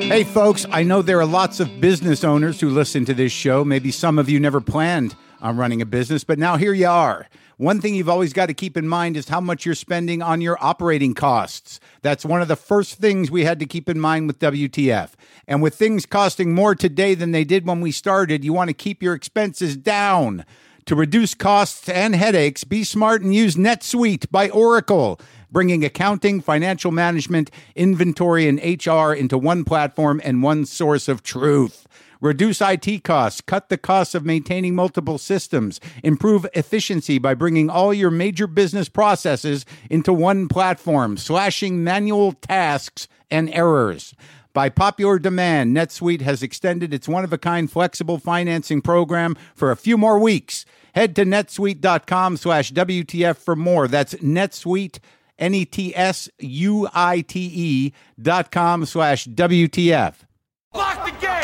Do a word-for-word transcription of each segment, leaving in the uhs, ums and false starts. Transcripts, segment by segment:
Hey, folks, I know there are lots of business owners who listen to this show. Maybe some of you never planned on running a business, but now here you are. One thing you've always got to keep in mind is how much you're spending on your operating costs. That's one of the first things we had to keep in mind with W T F. And with things costing more today than they did when we started, you want to keep your expenses down. To reduce costs and headaches, be smart and use NetSuite by Oracle, bringing accounting, financial management, inventory, and H R into one platform and one source of truth. Reduce I T costs, cut the costs of maintaining multiple systems, improve efficiency by bringing all your major business processes into one platform, slashing manual tasks and errors. By popular demand, NetSuite has extended its one-of-a-kind flexible financing program for a few more weeks. Head to netsuite.com slash WTF for more. That's NetSuite, N E T S U I T E dot com slash W T F. Lock the gate!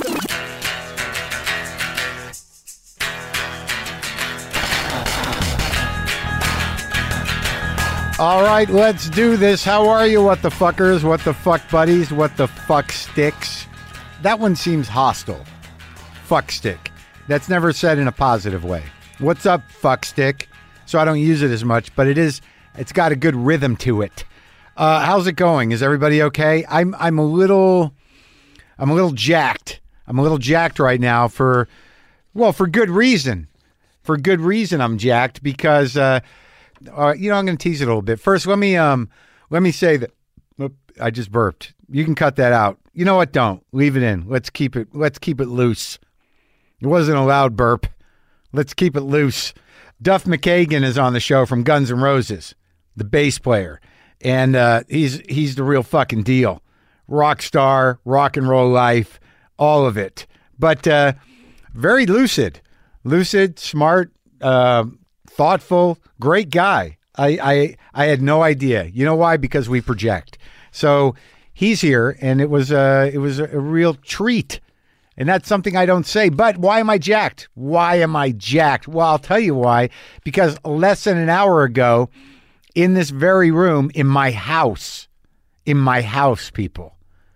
All right, let's do this. How are you, what the fuckers, what the fuck buddies, what the fuck sticks? That one seems hostile. Fuck stick. That's never said in a positive way. What's up, fuck stick? So I don't use it as much, but it is, it's got a good rhythm to it. Uh, how's it going? Is everybody okay? I'm I'm a little I'm a little jacked. I'm a little jacked right now for, well, for good reason. For good reason I'm jacked because uh Uh, you know, I'm going to tease it a little bit. First, let me um, let me say that oop, I just burped. You can cut that out. You know what? Don't leave it in. Let's keep it. Let's keep it loose. It wasn't a loud burp. Let's keep it loose. Duff McKagan is on the show from Guns N' Roses, the bass player, and uh, he's he's the real fucking deal. Rock star, rock and roll life, all of it. But uh, very lucid, lucid, smart. Uh, Thoughtful, great guy. I, I I had no idea. You know why? Because we project. So he's here, and it was a, it was a real treat. And that's something I don't say. But why am I jacked? Why am I jacked? Well, I'll tell you why. Because less than an hour ago, in this very room, in my house, in my house, people,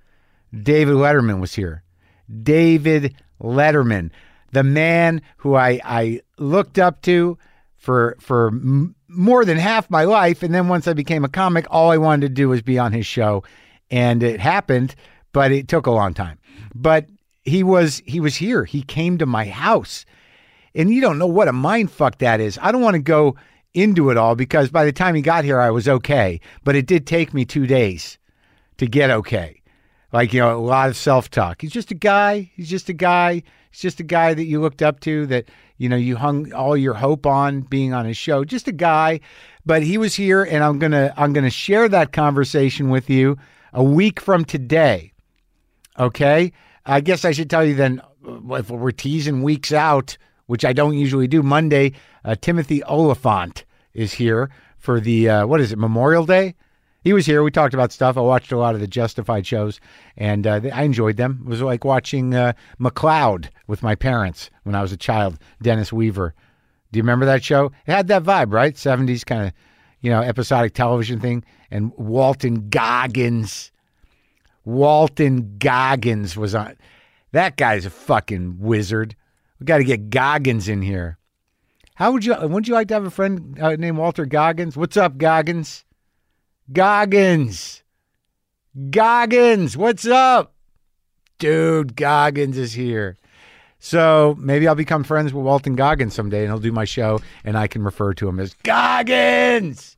David Letterman was here. David Letterman, the man who I, I looked up to for for m- more than half my life. And then once I became a comic, all I wanted to do was be on his show. And it happened, but it took a long time. But he was he was here. He came to my house. And you don't know what a mind fuck that is. I don't want to go into it all because by the time he got here, I was okay. But it did take me two days to get okay. Like, you know, a lot of self-talk. He's just a guy. He's just a guy. He's just a guy that you looked up to, that, you know, you hung all your hope on being on his show. Just a guy. But he was here, and I'm gonna I'm gonna share that conversation with you a week from today. Okay? I guess I should tell you then, if we're teasing weeks out, which I don't usually do, Monday, uh, Timothy Oliphant is here for the, uh, what is it, Memorial Day? He was here. We talked about stuff. I watched a lot of the Justified shows, and uh, I enjoyed them. It was like watching uh, McCloud with my parents when I was a child, Dennis Weaver. Do you remember that show? It had that vibe, right? seventies kind of, you know, episodic television thing. And Walton Goggins. Walton Goggins was on. That guy's a fucking wizard. We got to get Goggins in here. How would you, wouldn't you like to have a friend uh, named Walter Goggins? What's up, Goggins? Goggins. Goggins, what's up? Dude, Goggins is here. So maybe I'll become friends with Walton Goggins someday, and he'll do my show, and I can refer to him as Goggins.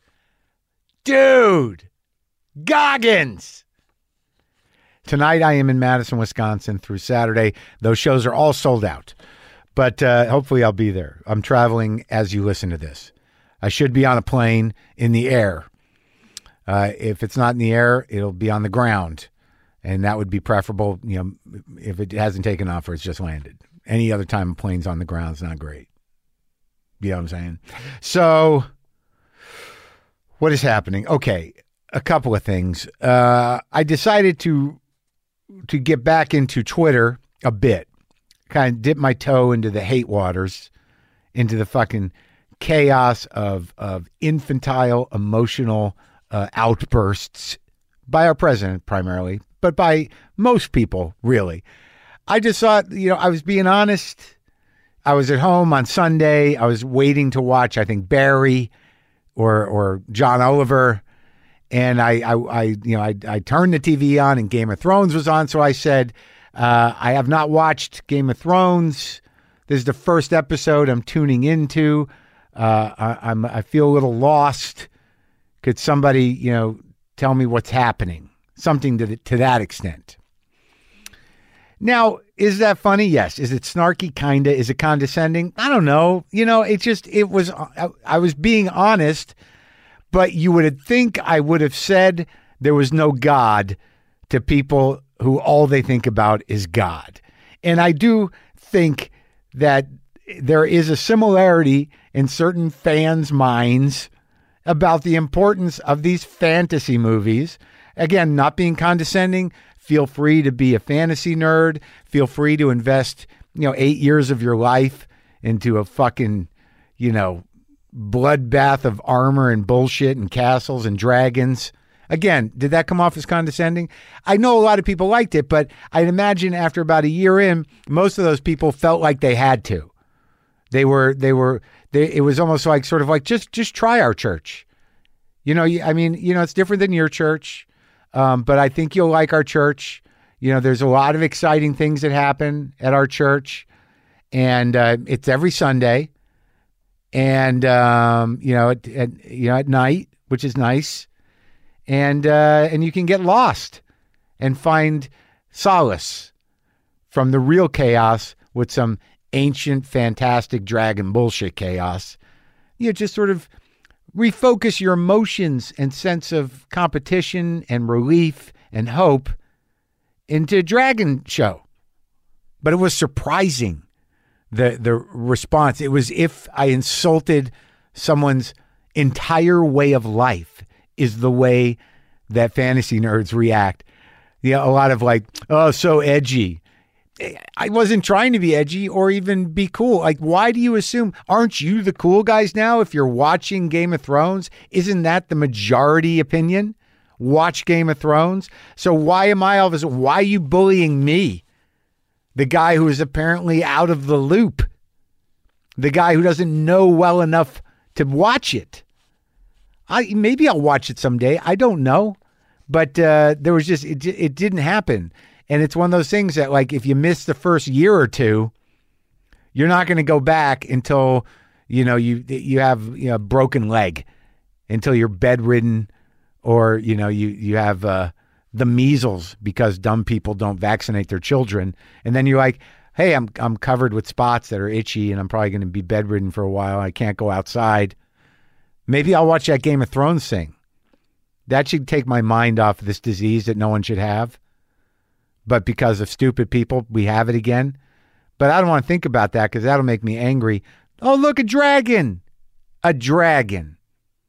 Dude, Goggins. Tonight I am in Madison, Wisconsin through Saturday. Those shows are all sold out, but uh, hopefully I'll be there. I'm traveling as you listen to this. I should be on a plane in the air. Uh, if it's not in the air, it'll be on the ground, and that would be preferable. You know, if it hasn't taken off or it's just landed. Any other time a plane's on the ground is not great. You know what I'm saying? So, what is happening? Okay, a couple of things. Uh, I decided to to get back into Twitter a bit, kind of dip my toe into the hate waters, into the fucking chaos of of infantile, emotional Uh, outbursts by our president primarily, but by most people, really. I just thought, you know, I was being honest. I was at home on Sunday. I was waiting to watch, I think, Barry or or John Oliver. And I, I, I you know, I, I turned the T V on and Game of Thrones was on. So I said, uh, I have not watched Game of Thrones. This is the first episode I'm tuning into. Uh, I, I'm, I feel a little lost. Could somebody, you know, tell me what's happening? Something to the, to that extent. Now, is that funny? Yes. Is it snarky? Kinda. Is it condescending? I don't know. You know, it just, it was, I, I was being honest, but you would think I would have said there was no God to people who all they think about is God. And I do think that there is a similarity in certain fans' minds about the importance of these fantasy movies. Again, not being condescending. Feel free to be a fantasy nerd. Feel free to invest, you know, eight years of your life into a fucking, you know, bloodbath of armor and bullshit and castles and dragons. Again, did that come off as condescending? I know a lot of people liked it, but I'd imagine after about a year in, most of those people felt like they had to. They were, they were, they, it was almost like sort of like, just, just try our church. You know, I mean, you know, it's different than your church. Um, but I think you'll like our church. You know, there's a lot of exciting things that happen at our church, and uh, it's every Sunday, and um, you know, at, at you know at night, which is nice, and uh, and you can get lost and find solace from the real chaos with some ancient, fantastic dragon bullshit chaos. You know, just sort of refocus your emotions and sense of competition and relief and hope into a dragon show. But it was surprising, the the response. It was if I insulted someone's entire way of life is the way that fantasy nerds react. You know, a lot of like, oh, so edgy. I wasn't trying to be edgy or even be cool. Like, why do you assume, aren't you the cool guys now if you're watching Game of Thrones? Isn't that the majority opinion? Watch Game of Thrones. So why am I all of a sudden, why are you bullying me? The guy who is apparently out of the loop. The guy who doesn't know well enough to watch it. I maybe I'll watch it someday. I don't know. But uh, there was just, it, it didn't happen. And it's one of those things that, like, if you miss the first year or two, you're not going to go back until, you know, you you have you know, a broken leg, until you're bedridden, or, you know, you, you have uh, the measles because dumb people don't vaccinate their children. And then you're like, hey, I'm I'm covered with spots that are itchy and I'm probably going to be bedridden for a while. I can't go outside. Maybe I'll watch that Game of Thrones thing. That should take my mind off of this disease that no one should have. But because of stupid people, we have it again. But I don't want to think about that because that'll make me angry. Oh, look, a dragon. A dragon.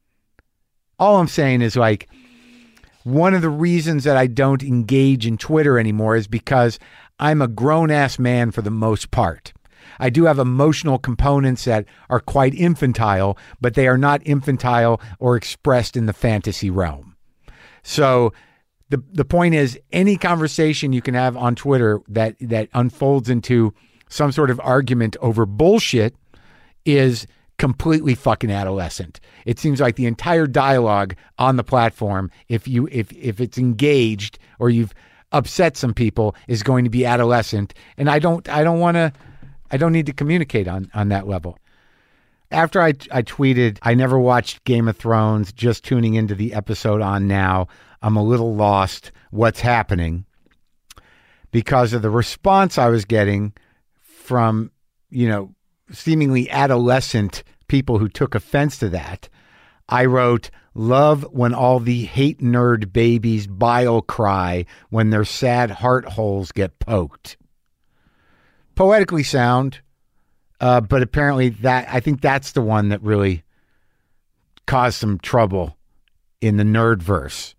All I'm saying is, like, one of the reasons that I don't engage in Twitter anymore is because I'm a grown-ass man for the most part. I do have emotional components that are quite infantile, but they are not infantile or expressed in the fantasy realm. So The the point is, any conversation you can have on Twitter that, that unfolds into some sort of argument over bullshit is completely fucking adolescent. It seems like the entire dialogue on the platform, if you if if it's engaged or you've upset some people, is going to be adolescent. And I don't I don't want to I don't need to communicate on on that level. After I I tweeted, I never watched Game of Thrones, just tuning into the episode on now. I'm a little lost. What's happening? Because of the response I was getting from, you know, seemingly adolescent people who took offense to that, I wrote, love when all the hate nerd babies bile cry when their sad heart holes get poked. Poetically sound, uh, but apparently that, I think that's the one that really caused some trouble in the nerdverse.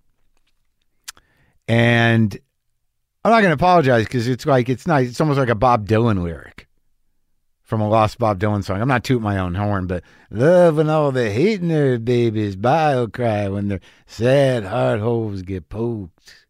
And I'm not going to apologize because it's like, it's nice. It's almost like a Bob Dylan lyric. from a lost Bob Dylan song. I'm not tooting my own horn, but love when all the hating their babies bile cry when their sad heart holes get poked.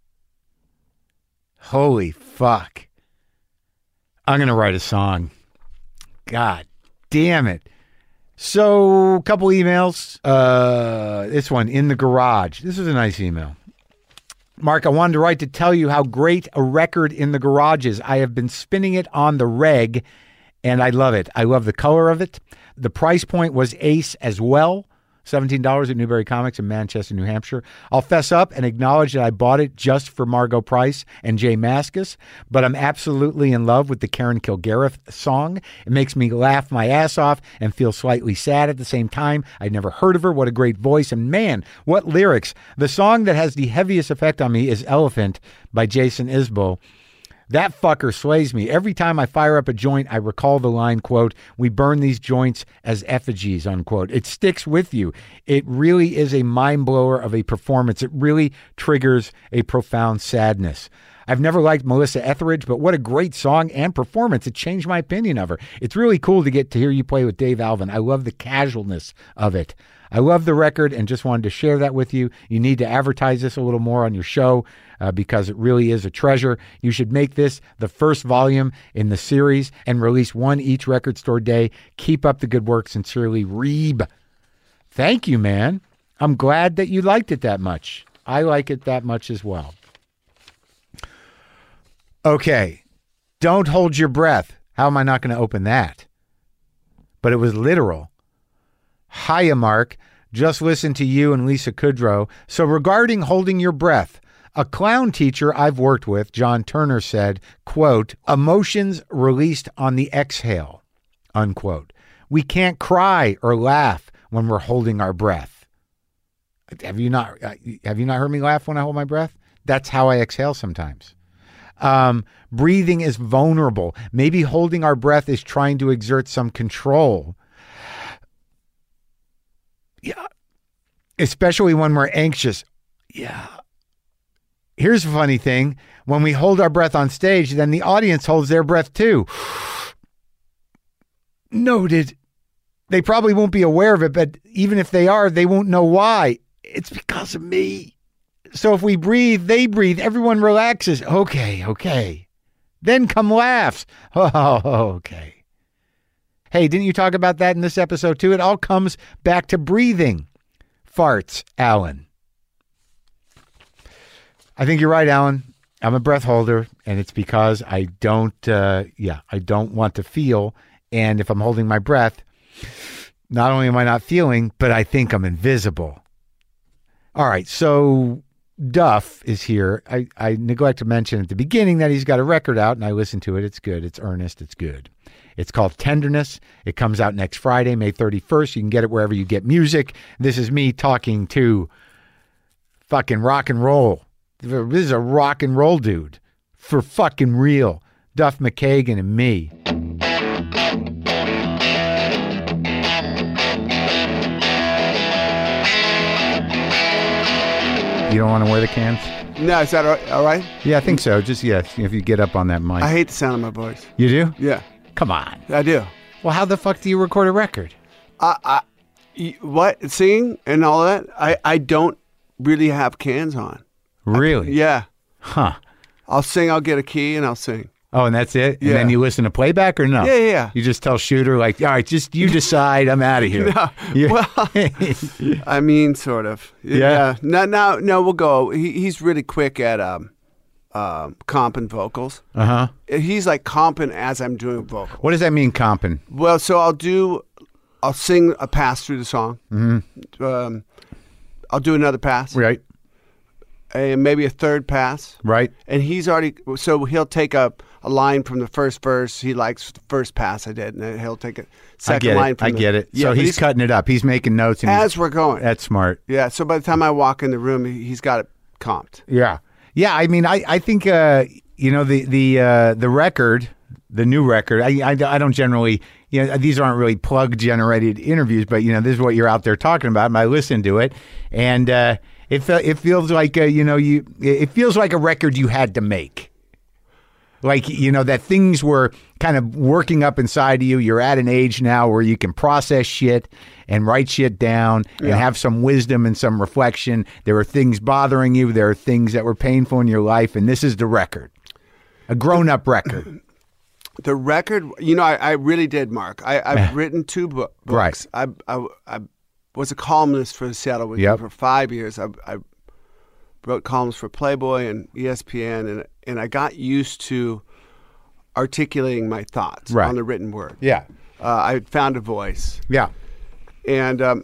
Holy fuck. I'm going to write a song. God damn it. So, a couple emails. Uh, this one, In the Garage. This is a nice email. Mark, I wanted to write to tell you how great a record In the Garage is. I have been spinning it on the reg, and I love it. I love the color of it. The price point was ace as well. seventeen dollars at Newbury Comics in Manchester, New Hampshire. I'll fess up and acknowledge that I bought it just for Margot Price and Jay Mascis, but I'm absolutely in love with the Karen Kilgariff song. It makes me laugh my ass off and feel slightly sad at the same time. I'd never heard of her. What a great voice. And man, what lyrics. The song that has the heaviest effect on me is Elephant by Jason Isbell. That fucker slays me. Every time I fire up a joint, I recall the line, quote, we burn these joints as effigies, unquote. It sticks with you. It really is a mind blower of a performance. It really triggers a profound sadness. I've never liked Melissa Etheridge, but what a great song and performance. It changed my opinion of her. It's really cool to get to hear you play with Dave Alvin. I love the casualness of it. I love the record and just wanted to share that with you. You need to advertise this a little more on your show uh, because it really is a treasure. You should make this the first volume in the series and release one each record store day. Keep up the good work. Sincerely, Reeb. Thank you, man. I'm glad that you liked it that much. I like it that much as well. Okay. Don't hold your breath. How am I not going to open that? But it was literal. Hiya, Mark. Just listened to you and Lisa Kudrow. So regarding holding your breath, a clown teacher I've worked with, John Turner, said, quote, emotions released on the exhale, unquote. We can't cry or laugh when we're holding our breath. Have you not, have you not heard me laugh when I hold my breath? That's how I exhale sometimes. Um, breathing is vulnerable. Maybe holding our breath is trying to exert some control. Yeah. Especially when we're anxious. Yeah. Here's a funny thing. When we hold our breath on stage, then the audience holds their breath too. Noted. They probably won't be aware of it, but even if they are, they won't know why. It's because of me. So if we breathe, they breathe. Everyone relaxes. Okay, okay. Then come laughs. Oh, okay. Hey, didn't you talk about that in this episode too? It all comes back to breathing. Farts, Alan. I think you're right, Alan. I'm a breath holder, and it's because I don't, uh, yeah, I don't want to feel. And if I'm holding my breath, not only am I not feeling, but I think I'm invisible. All right, so Duff is here. I, I neglect to mention at the beginning that he's got a record out, and I listened to it. It's good. It's earnest. It's good. It's called Tenderness. It comes out next Friday, May thirty-first. You can get it wherever you get music. This is me talking to fucking rock and roll. This is a rock and roll dude. For fucking real. Duff McKagan and me. You don't want to wear the cans? No, is that all right? Yeah, I think so. Just, yes, if you get up on that mic. I hate the sound of my voice. You do? Yeah. Come on. I do. Well, how the fuck do you record a record? I, I, y- what? Singing and all that? I, I don't really have cans on. Really? I, yeah. Huh. I'll sing, I'll get a key, and I'll sing. Oh, and that's it? Yeah. And then you listen to playback or no? Yeah, yeah, yeah. You just tell Shooter, like, all right, just you decide, I'm out of here. No, Yeah. well, I mean, sort of. Yeah. No, no, no, we'll go. He, he's really quick at um, um, comping vocals. Uh-huh. He's like comping as I'm doing vocals. What does that mean, comping? Well, so I'll do, I'll sing a pass through the song. Mm-hmm. Um, I'll do another pass. Right. And maybe a third pass. Right. And he's already, so he'll take a, a line from the first verse. He likes the first pass I did, and then he'll take a second I get line it. from I the, get it. Yeah, so but he's, cutting it up. He's making notes. And as he's, we're going. That's smart. Yeah, so by the time I walk in the room, he, he's got it comped. Yeah. Yeah, I mean, I, I think, uh, you know, the the uh, the record, the new record, I, I, I don't generally, you know, these aren't really plug-generated interviews, but, you know, this is what you're out there talking about, and I listened to it, and uh, it, fe- it feels like, uh, you know, you it feels like a record you had to make. Like, you know, that things were kind of working up inside of you. You're at an age now where you can process shit and write shit down and Yeah. have some wisdom and some reflection. There were things bothering you. There are things that were painful in your life. And this is the record, a grown-up record. The record, you know, I, I really did, Mark. I, I've written two bo- books. Right. I, I, I was a columnist for the Seattle Weekly Yep. for five years. I, I wrote columns for Playboy and E S P N, and and I got used to articulating my thoughts Right. on the written word. Yeah. Uh, I found a voice. Yeah. And um,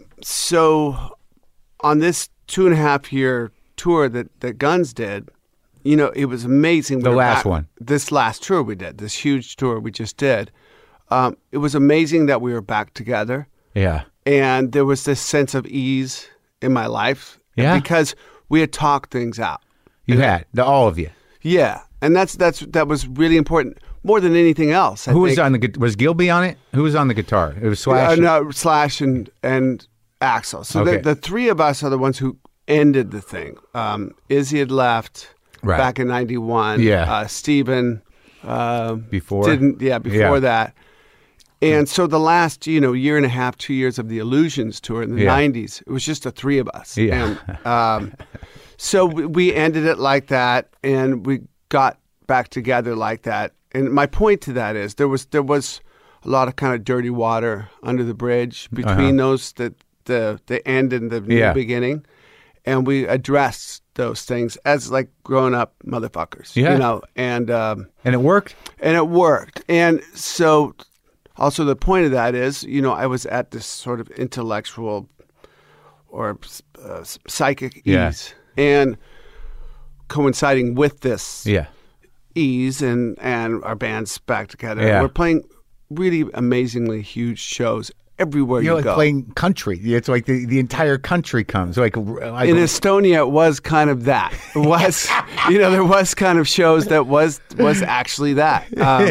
so on this two and a half year tour that, that Guns did, you know, it was amazing. The We were last back- one. This last tour we did, this huge tour we just did. Um, it was amazing that we were back together. Yeah. And there was this sense of ease in my life. Yeah. Because we had talked things out. You had, the, all of you. Yeah. And that's that's that was really important, more than anything else. I Who was think. on the, gu- was Gilby on it? Who was on the guitar? It was Slash. Uh, no, Slash and, and Axel. So Okay. the, the three of us are the ones who ended the thing. Um, Izzy had left Right. back in ninety-one. Yeah. Uh, Steven um, Before? didn't. Yeah, before Yeah. that. And so the last, you know, year and a half, two years of the Illusions tour in the Yeah. nineties, it was just the three of us. Yeah. And um, so we- we ended it like that, and we got back together like that. And my point to that is there was there was a lot of kind of dirty water under the bridge between those the the the end and the new Yeah. beginning, and we addressed those things as like grown up motherfuckers, Yeah. you know, and um, And it worked? and it worked. And so, also the point of that is, you know, I was at this sort of intellectual or uh, psychic Yeah. ease, and coinciding with this Yeah. ease and and our band's back together. Yeah. We're playing really amazingly huge shows everywhere You're you like go. playing country. It's like the, the entire country comes. Like, like In Estonia, it was kind of that. It was, you know, there was kind of shows that was was actually that.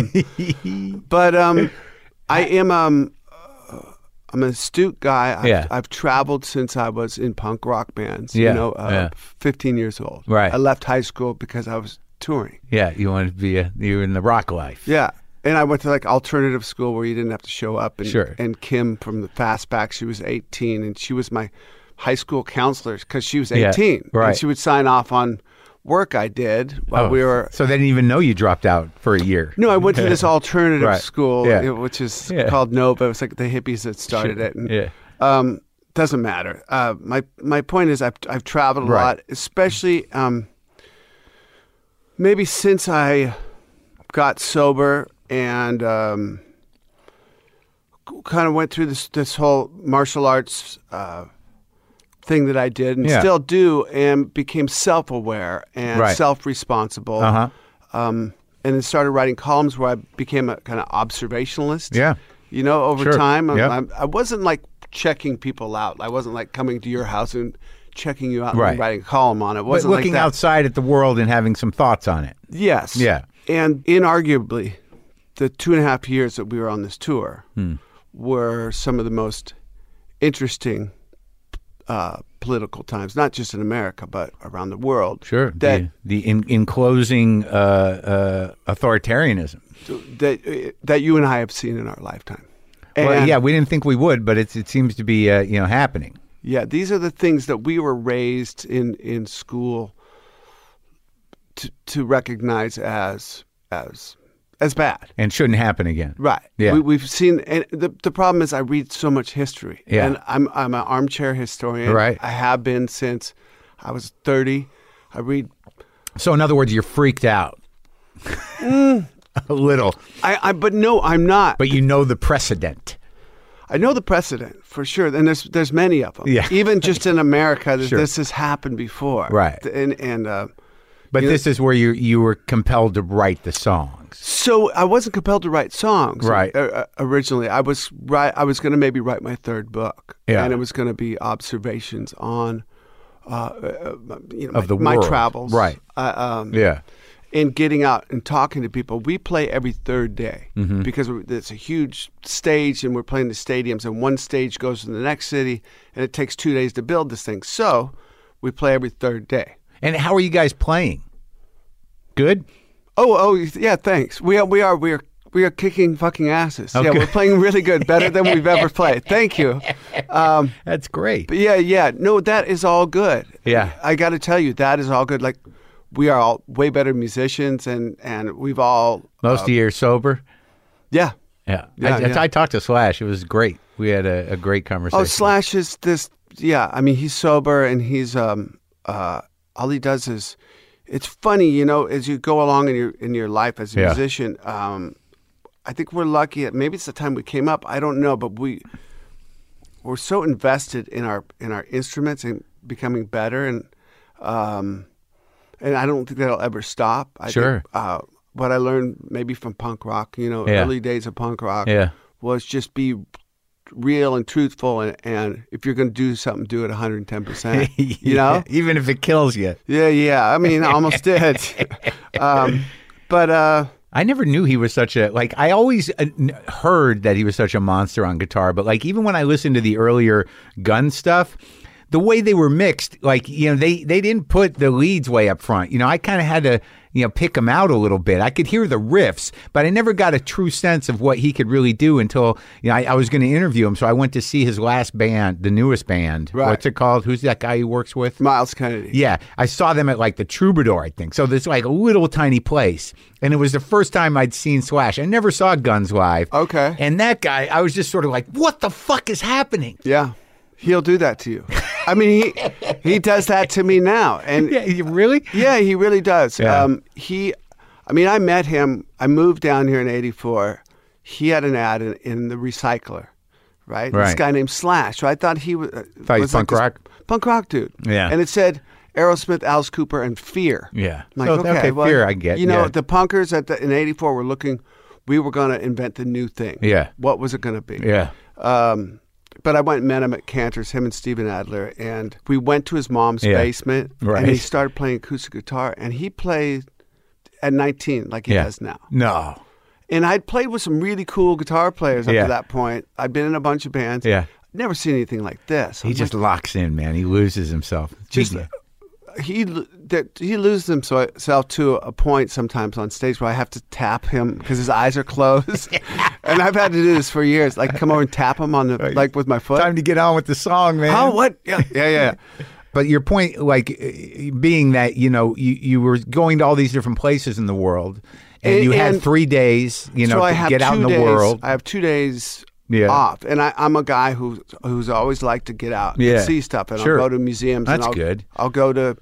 Um, but um, I am um, uh, I'm an astute guy. I've, Yeah. I've traveled since I was in punk rock bands. Yeah, You know, uh, yeah. fifteen years old. Right. I left high school because I was touring. yeah, you wanted to be a, you were in the rock life. Yeah. And I went to like alternative school where you didn't have to show up. And, Sure. And Kim from the Fastback, she was eighteen, and she was my high school counselor because she was Yeah, eighteen. right. And she would sign off on work I did while Oh, we were. So they didn't even know you dropped out for a year. No, I went to this alternative Right. school, Yeah. you know, which is Yeah. called Nova. It was like the hippies that started Sure. it. And, Yeah. Um, doesn't matter. Uh, my my point is, I've I've traveled a Right. lot, especially um, maybe since I got sober and um, kind of went through this this whole martial arts uh, thing that I did and Yeah. still do, and became self aware and Right. self responsible. Uh-huh. Um, and then started writing columns where I became a kind of observationalist. Yeah. You know, over Sure. time, I'm- Yep. I'm- I wasn't like checking people out. I wasn't like coming to your house and checking you out Right. and writing a column on it. It But wasn't looking like that. outside at the world and having some thoughts on it. Yes. Yeah. And inarguably, the two and a half years that we were on this tour Hmm. were some of the most interesting uh, political times, not just in America, but around the world. Sure. That the the in, enclosing uh, uh, authoritarianism. that that you and I have seen in our lifetime. And Well, yeah, we didn't think we would, but it's, it seems to be uh, you know happening. yeah, these are the things that we were raised in in school to to recognize as as as bad. And shouldn't happen again. Right. Yeah. We, we've seen, and the the problem is, I read so much history. Yeah. And I'm I'm an armchair historian. Right. I have been since I was thirty. I read. So in other words, you're freaked out. a little. I, I but no, I'm not. But you know the precedent. I know the precedent for sure, and there's there's many of them. Yeah. Even just in America, this, Sure. this has happened before. Right. And and uh, But You know- this is where you you were compelled to write the songs. so I wasn't compelled to write songs. Right. uh, uh, originally, I was right. I was going to maybe write my third book. Yeah. And it was going to be observations on, uh, uh, you know, Of the my, my world. travels. Right. Uh, um, Yeah. and getting out and talking to people. We play every third day Mm-hmm. because it's a huge stage and we're playing the stadiums, and one stage goes to the next city, and it takes two days to build this thing. So we play every third day. And how are you guys playing? Good? Oh, oh, yeah. Thanks. We are, we are, we are, we are kicking fucking asses. Okay. Yeah, we're playing really good, better than we've ever played. Thank you. Um, That's great. but yeah, yeah. No, that is all good. Yeah. I got to tell you, that is all good. Like, we are all way better musicians, and and we've all Most uh, of you are sober. yeah. Yeah. Yeah, I, yeah. I talked to Slash. It was great. We had a, a great conversation. Oh, Slash is this. Yeah, I mean, he's sober, and he's um uh all he does is, it's funny, you know, as you go along in your in your life as a Yeah. musician. Um, I think we're lucky. Maybe it's the time we came up. I don't know, but we we're so invested in our in our instruments and becoming better, and um, and I don't think that'll ever stop. I Sure. Think, uh, what I learned maybe from punk rock, you know, Yeah. early days of punk rock, Yeah. was just be real and truthful, and, and if you're going to do something, do it one hundred ten percent. You know? Even if it kills you. Yeah, yeah. I mean, I almost did. Um, but uh, I never knew he was such a, like, I always uh, n- heard that he was such a monster on guitar, but like, even when I listened to the earlier Gun stuff, the way they were mixed, like, you know, they, they didn't put the leads way up front. You know, I kind of had to, you know, pick him out a little bit. I could hear the riffs, but I never got a true sense of what he could really do until, you know, I, I was going to interview him. So I went to see his last band, the newest band. Right. What's it called? Who's that guy he works with? Miles Kennedy. Yeah, I saw them at like the Troubadour, I think. So there's like a little tiny place. And it was the first time I'd seen Slash. I never saw Guns live. Okay. And that guy, I was just sort of like, what the fuck is happening? Yeah. He'll do that to you. I mean, he he does that to me now. And Yeah, you really? yeah, he really does. Yeah. Um, he, I mean, I met him. I moved down here in eighty-four. He had an ad in, in the Recycler, right? This Right. guy named Slash. So I thought he was, uh, Thought he was was punk this rock? Punk rock dude. Yeah. And it said Aerosmith, Alice Cooper, and Fear. Yeah. I'm like, So, okay, okay, well, Fear I get, You know, yeah. the punkers at the, in eighty-four were looking, we were going to invent the new thing. Yeah. What was it going to be? Yeah. Um, but I went and met him at Cantor's, him and Steven Adler, and we went to his mom's Yeah. basement, Right. and he started playing acoustic guitar, and he played at nineteen like he Yeah. does now. No. And I'd played with some really cool guitar players up Yeah. to that point. I'd been in a bunch of bands. Yeah. Never seen anything like this. He I'm just like, locks in, man. He loses himself. just he that he loses himself to a point sometimes on stage where I have to tap him because his eyes are closed, and I've had to do this for years. Like come over and tap him on the like with my foot. Time to get on with the song, man. Oh, what? Yeah, yeah, yeah. But your point, like, uh, being that, you know, you, you were going to all these different places in the world, and, And- you had and- three days, you know, so I to have get out in two the days- world. I have two days Yeah. off, and I, I'm a guy who who's always liked to get out Yeah. and see stuff, and Sure. I'll go to museums. That's and I'll, good. I'll go to.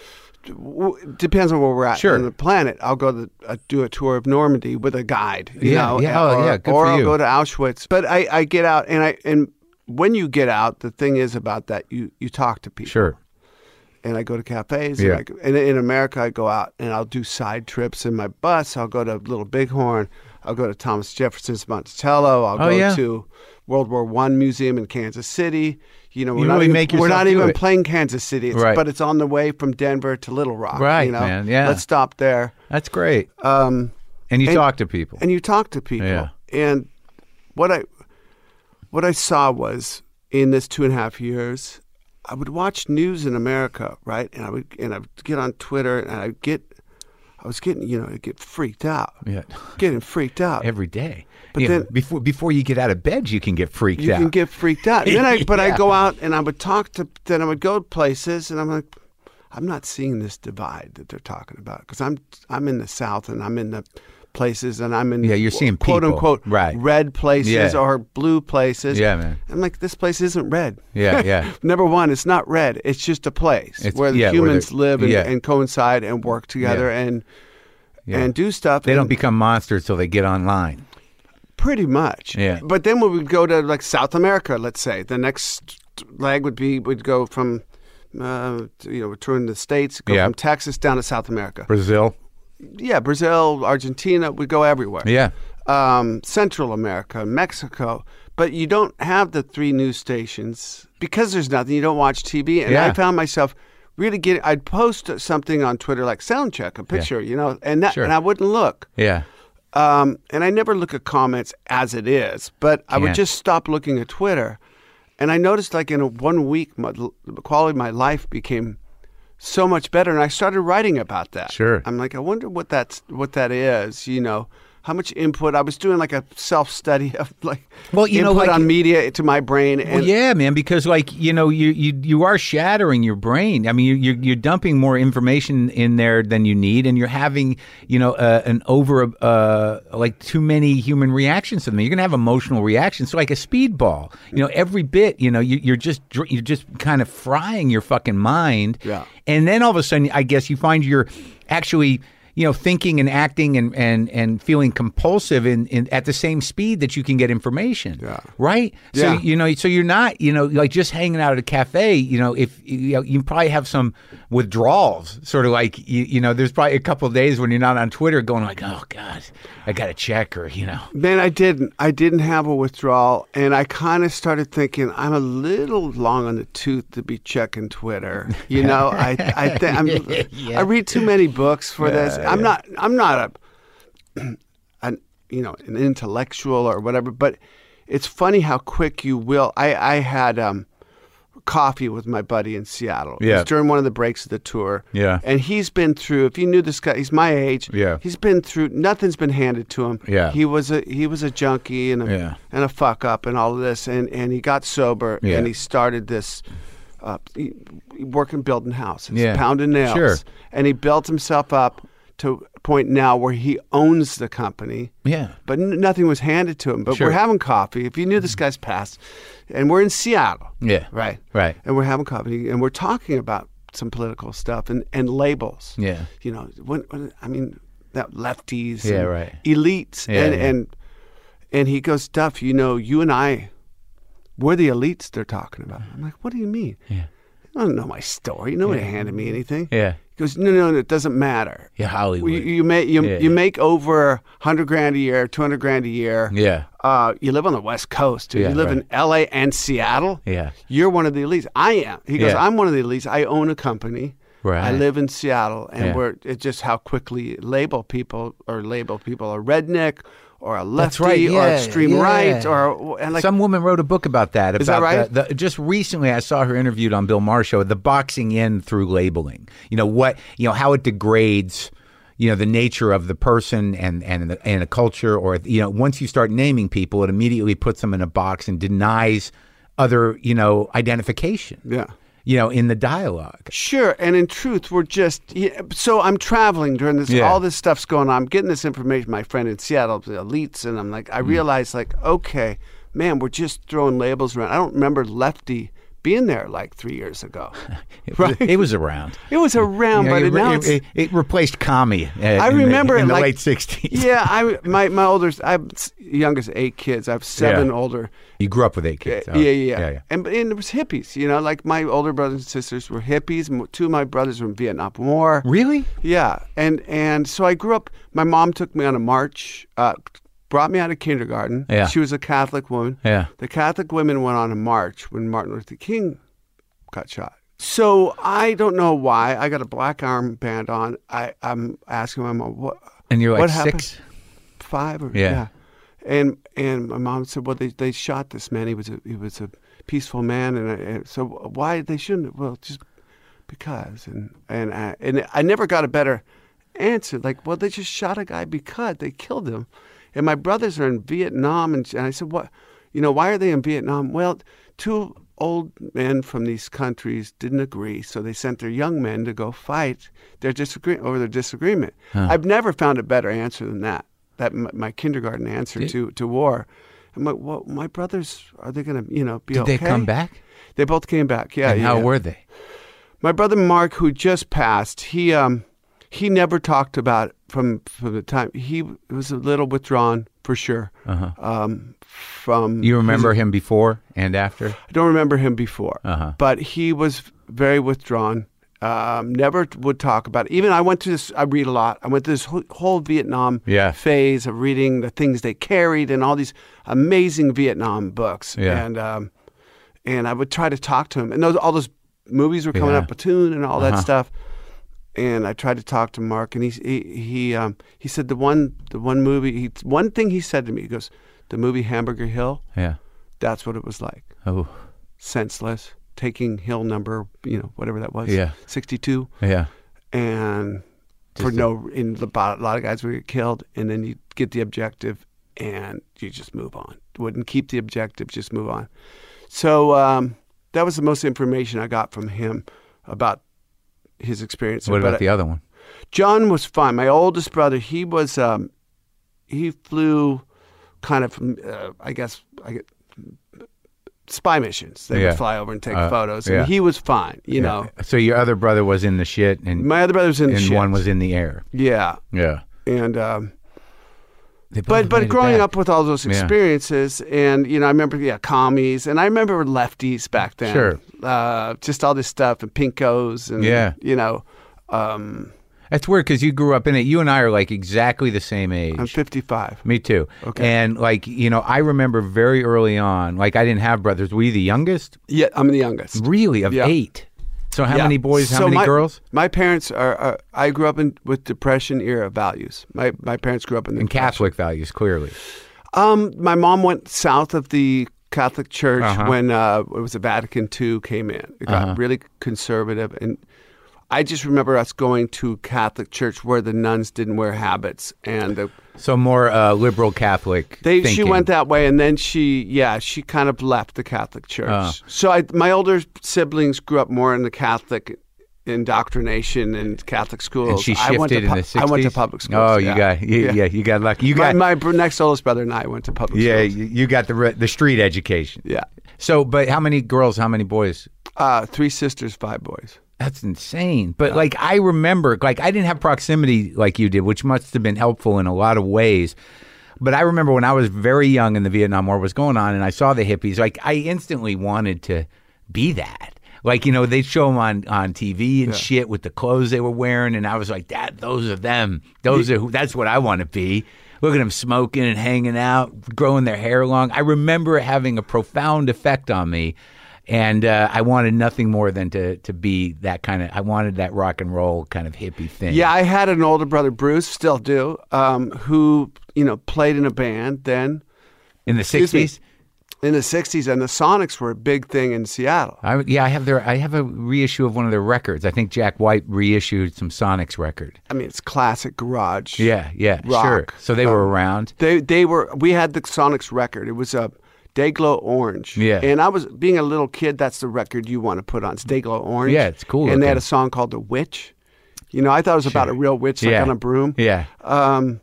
w- Depends on where we're at Sure. on the planet. I'll go to uh, do a tour of Normandy with a guide. You Yeah, know, yeah, oh, or, yeah, good or for I'll you. go to Auschwitz. But I, I get out, and I and when you get out, the thing is about that you you talk to people. Sure. And I go to cafes. Yeah. And, I, go- and in America, I go out and I'll do side trips in my bus. I'll go to Little Bighorn. I'll go to Thomas Jefferson's Monticello. I'll Oh, go yeah? to World War One Museum in Kansas City. You know, we're You not really even, make we're yourself not do even it. playing Kansas City, it's, Right. but it's on the way from Denver to Little Rock. Right, you know? man, yeah. Let's stop there. That's great. Um, And you and- talk to people. and you talk to people. Yeah. And what I what I saw was in this two and a half years, I would watch news in America, right? And I would and I would get on Twitter and I would get I was getting, you know, I get freaked out. Yeah. Getting freaked out. Every day. But You know, then- before before you get out of bed, you can get freaked you out. can get freaked out. And then I but Yeah. I go out and I would talk to then I would go places and I'm like I'm not seeing this divide that they're talking about because I'm I'm in the South and I'm in the places and I'm in Yeah, you're seeing quote people. unquote Right. red places Yeah. or blue places. Yeah, man. I'm like, this place isn't red. Yeah, yeah. Number one, it's not red. It's just a place It's- where the yeah, where humans the- live and, yeah. and coincide and work together and Yeah. and do stuff. They and don't become monsters till they get online. pretty much. Yeah. But then when we would go to like South America, let's say, the next leg would be we'd go from uh, you know, return to the States, go Yeah. from Texas down to South America. Brazil. Yeah, Brazil, Argentina, we go everywhere. Yeah. Um, Central America, Mexico. But you don't have the three news stations because there's nothing. You don't watch T V. And Yeah. I found myself really getting, I'd post something on Twitter like sound check, a picture, you know, and that, Sure. and I wouldn't look. Yeah. Um, and I never look at comments as it is, but I would Can't. just stop looking at Twitter. And I noticed like in a one week, my, the quality of my life became so much better. And I started writing about that. Sure. I'm like, I wonder what that's what that is. You know, how much input. I was doing like a self study of like well, you input know, like, on media to my brain. And well, yeah, man, because like you know, you you you are shattering your brain. I mean, you you're, you're dumping more information in there than you need, and you're having you know uh, an over uh, like too many human reactions to them. You're gonna have emotional reactions. So like a speedball, you know, every bit, you know, you, you're just you're just kind of frying your fucking mind. Yeah. And then all of a sudden, I guess you find you're actually. You know, thinking and acting and, and, and feeling compulsive in, in at the same speed that you can get information. Yeah. Right? Yeah. So, you know, so you're not, you know, like just hanging out at a cafe, you know, if you know, you probably have some withdrawals, sort of like, you, you know, there's probably a couple of days when you're not on Twitter going like, oh, God, I got to check or, you know. Man, I didn't. I didn't have a withdrawal. And I kind of started thinking, I'm a little long on the tooth to be checking Twitter. You know, I I, th- I'm, Yeah. I read too many books for this. Yeah, I'm yeah. not I'm not a, an, you know, an intellectual or whatever, but it's funny how quick you will. I, I had um, coffee with my buddy in Seattle. It Yeah. was during one of the breaks of the tour. Yeah. And he's been through, if you knew this guy, he's my age. Yeah. He's been through, nothing's been handed to him. Yeah. He was a he was a junkie and a, Yeah. and a fuck up and all of this. And, and he got sober Yeah. and he started this, uh, he, he working building houses, Yeah. pounding nails. Sure. And he built himself up to a point now where he owns the company. Yeah. But n- nothing was handed to him. But Sure. we're having coffee. If you knew this guy's past, and we're in Seattle. Yeah. Right. Right. And we're having coffee, and we're talking about some political stuff and, and labels. Yeah. You know, when, when I mean, that lefties. Yeah, and right. Elites. Yeah, and, yeah. and and he goes, Duff, you know, you and I, we're the elites they're talking about. I'm like, what do you mean? Yeah. I don't know my story. Nobody handed me anything. Yeah. He goes, no, no, no, it doesn't matter. Yeah, Hollywood. You, you make you, Yeah. you make over hundred grand a year, two hundred grand a year. Yeah. Uh, you live on the West Coast. Too. Yeah, you live right. in L A and Seattle. Yeah. You're one of the elites. I am. He goes, Yeah. I'm one of the elites. I own a company. Right. I live in Seattle, and Yeah. we're it's just how quickly label people or label people a redneck or a lefty That's right, or yeah, extreme yeah. right or and like Some woman wrote a book about that. About Is that right? The, the, just recently, I saw her interviewed on Bill Maher's show. The boxing in through labeling. You know what? You know how it degrades. You know the nature of the person and and the, and a culture, or you know once you start naming people, it immediately puts them in a box and denies other you know identification. yeah. You know in the dialogue. Sure, and in truth, we're just yeah, so I'm traveling during this. Yeah. All this stuff's going on. I'm getting this information. My friend in Seattle, the elites, and I'm like, I realize, like, okay, man, we're just throwing labels around. I don't remember lefty being there like three years ago. It, Right. it was around. It was around, You know, but it, now it, it's, it, it replaced commie. Uh, I in the- remember in it the like- late sixties. yeah. I my my older, I have youngest eight kids. I have seven Yeah. older. You grew up with eight kids. Yeah, Oh, yeah, yeah, yeah, yeah. And and it was hippies. You know, like my older brothers and sisters were hippies. M- Two of my brothers were in Vietnam War. Really? Yeah, and and so I grew up. My mom took me on a march, uh, brought me out of kindergarten. Yeah. She was a Catholic woman. Yeah. The Catholic women went on a march when Martin Luther King got shot. So I don't know why. I got a black armband on. I I'm asking my mom what. And you're like what happened? six? Five or Yeah. And and my mom said, well, they they shot this man. He was a he was a peaceful man, and, I, and so why they shouldn't? Well, just because. And and I, and I never got a better answer. Like, well, they just shot a guy because they killed him, and my brothers are in Vietnam, and, and I said, what? You know, why are they in Vietnam? Well, two old men from these countries didn't agree, so they sent their young men to go fight their disagree over their disagreement. Huh. I've never found a better answer than that. That my, my kindergarten answer Did- to, to war. I'm like, well, my brothers, are they going to, you know, be Did okay? they come back? They both came back. Yeah. And yeah. how were they? My brother Mark, who just passed, he um he never talked about it from from the time he was a little withdrawn for sure. Uh-huh. Um, from You remember him before and after? I don't remember him before, Uh-huh. but he was very withdrawn. Um, never would talk about it. Even I went to this. I read a lot. I went to this whole, whole Vietnam Yeah. phase of reading the things they carried and all these amazing Vietnam books. Yeah. And um, and I would try to talk to him. And those all those movies were coming Yeah. up, Platoon and all Uh-huh. that stuff. And I tried to talk to Mark, and he he he um, he said the one the one movie he one thing he said to me. He goes, the movie Hamburger Hill. Yeah. That's what it was like. Oh. Senseless, taking hill number, you know, whatever that was, Yeah. sixty-two, Yeah. and for Just no, in the, a lot of guys would get killed, and then you get the objective, and you just move on. Wouldn't keep the objective, just move on. So um, that was the most information I got from him about his experience. What But about the other one? John was fine. My oldest brother, he was, um, he flew kind of, uh, I guess, I get, spy missions. They Yeah. would fly over and take Uh, photos. yeah. And he was fine, you Yeah. know. So your other brother was in the shit, and My other brother was in the and shit. one was in the air. Yeah. Yeah. And, um, They both but made but it growing back. up with all those Yeah. experiences, and, you know, I remember, yeah, commies, and I remember lefties back then. Sure. Uh, just all this stuff, and pinkos, and, Yeah. you know, um, That's weird because you grew up in it. You and I are like exactly the same age. I'm fifty-five. Me too. Okay. And like, you know, I remember very early on, like I didn't have brothers. Were you the youngest? Yeah, I'm the youngest. Really? Of Yeah. eight? So how Yeah. many boys, how So many my, girls? My parents are, are. I grew up in with Depression era values. My my parents grew up in the And Depression. Catholic values, clearly. Um, my mom went south of the Catholic Church Uh-huh. when uh, it was the Vatican two came in. It got Uh-huh. really conservative, and I just remember us going to Catholic church where the nuns didn't wear habits, and the, So more uh, liberal Catholic they thinking. she went that way, and then she yeah she kind of left the Catholic Church. Oh. So I, my older siblings grew up more in the Catholic indoctrination and Catholic schools. And she I went to shifted in pu- the sixties? I went to public schools. Oh, you yeah. got, you, yeah. Yeah. you got lucky. You my, got, my br- next oldest brother and I went to public yeah, schools. you you got the re- the street education. Yeah. So, but how many girls, how many boys? Uh, three sisters, five boys. That's insane. But like I remember, like I didn't have proximity like you did, which must have been helpful in a lot of ways. But I remember when I was very young and the Vietnam War was going on and I saw the hippies, like I instantly wanted to be that. Like, you know, they'd show them on, on T V and Yeah. shit with the clothes they were wearing. And I was like, Dad, those are them. Those are who, that's what I want to be. Look at them smoking and hanging out, growing their hair long. I remember it having a profound effect on me. And uh, I wanted nothing more than to to be that kind of, I wanted that rock and roll kind of hippie thing. Yeah, I had an older brother, Bruce, still do, um, who, you know, played in a band then In the Excuse me. sixties? in the sixties, and the Sonics were a big thing in Seattle. I, yeah, I have their. I have a reissue of one of their records. I think Jack White reissued some Sonics record. I mean, it's classic garage. Yeah, yeah, Rock. sure. So they were Um, around. They they were. We had the Sonics record. It was a Dayglow Orange. Yeah. And I was being a little kid. That's the record you want to put on. It's Dayglow Orange. Yeah, it's cool And they had looking. a song called "The Witch." You know, I thought it was about a real witch, like Yeah. on a broom. Yeah. Um,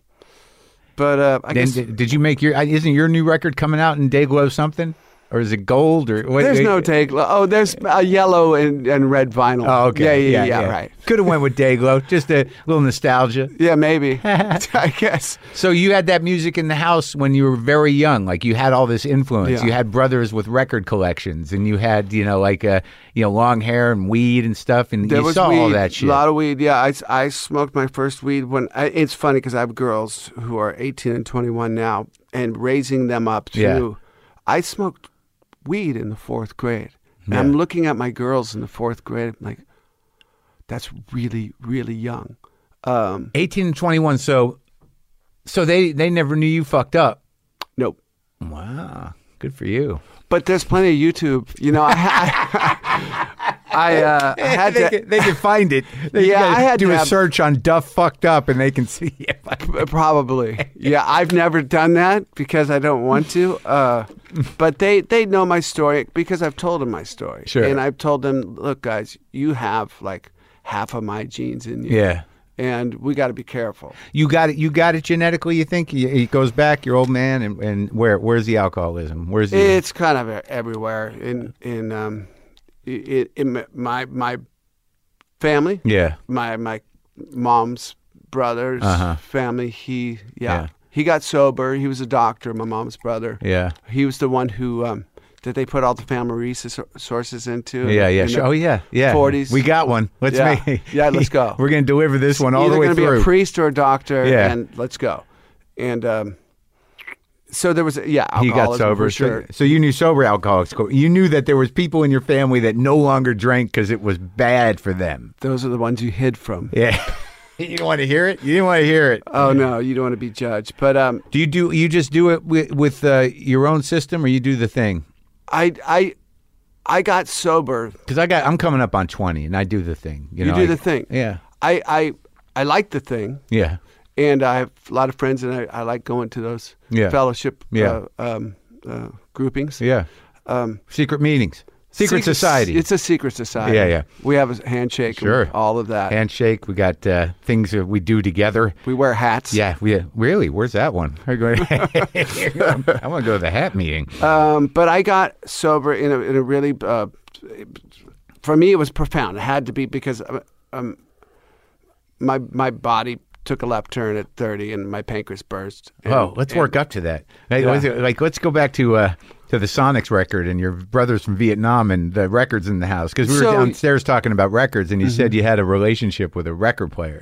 but uh, I Then guess did, did you make your? Isn't your new record coming out in Dayglow something, or is it gold or? What, there's no Dayglow. Oh, there's a yellow and, and red vinyl. Oh, okay. Yeah, yeah, yeah. Right. Could have went with Dayglow. Just a little nostalgia. Yeah, maybe. I guess. So you had that music in the house when you were very young. Like you had all this influence. Yeah. You had brothers with record collections, and you had you know like uh, you know long hair and weed and stuff, and There you was saw weed, all that shit. A lot of weed. Yeah, I, I smoked my first weed when I, it's funny because I have girls who are eighteen and twenty-one now, and raising them up through. Yeah. I smoked weed in the fourth grade. And Yeah. I'm looking at my girls in the fourth grade. I'm like, that's really, really young. Um, eighteen and twenty-one. So, so they they never knew you fucked up. nope. Wow, good for you. But there's plenty of YouTube. You know, I, I, I, uh, I had they, to. can, they can find it. They Yeah, can I had do to a have- search on Duff fucked up, and they can see it. Probably. Yeah, I've never done that because I don't want to. Uh, but they, they know my story because I've told them my story. Sure. And I've told them, look, guys, you have like half of my genes in you. Yeah. And we got to be careful. You got it. You got it genetically. You think Y- it goes back. Your old man, and, and where? Where's the alcoholism? Where's the? It's kind of everywhere in in um, in, in my my family. yeah. My my mom's brother's Uh-huh. family. He yeah. Yeah. He got sober. He was a doctor. My mom's brother. Yeah. He was the one who um, that they put all the family resources into. Yeah, yeah, in sure. the Oh, yeah, yeah. forties. We got one. Let's Yeah. make. Yeah, let's go. We're gonna deliver this one all Either the way gonna through. be a priest or a doctor. Yeah. And let's go. And um, so there was yeah. He got alcoholism sober. for sure. So, so you knew sober alcoholics. You knew that there was people in your family that no longer drank because it was bad for them. Those are the ones you hid from. Yeah. You didn't want to hear it. You didn't want to hear it. Oh no, you don't want to be judged. But um, Do you do? You just do it with, with uh, your own system, or you do the thing? I I I got sober. Because I got, I'm coming up on twenty, and I do the thing. You, You know, do I- the thing. Yeah. I, I, I like the thing. Yeah. And I have a lot of friends, and I, I like going to those Yeah. fellowship Yeah. uh, um, uh, groupings. Yeah. Um, Secret meetings. Secret society. It's a secret society. Yeah, yeah. We have a handshake. Sure. And all of that. Handshake. We got uh, things that we do together. We wear hats. Yeah, we really. Where's that one? I'm going. I want to go to the hat meeting. Um, but I got sober in a, in a really, uh, for me, it was profound. It had to be because um, my my body took a left turn at thirty, and my pancreas burst. And, Oh, let's and- work up to that. Hey, Yeah. let's- Like, let's go back to uh, to the Sonics record and your brothers from Vietnam and the records in the house, because we were So- downstairs talking about records, and you said you had a relationship with a record player.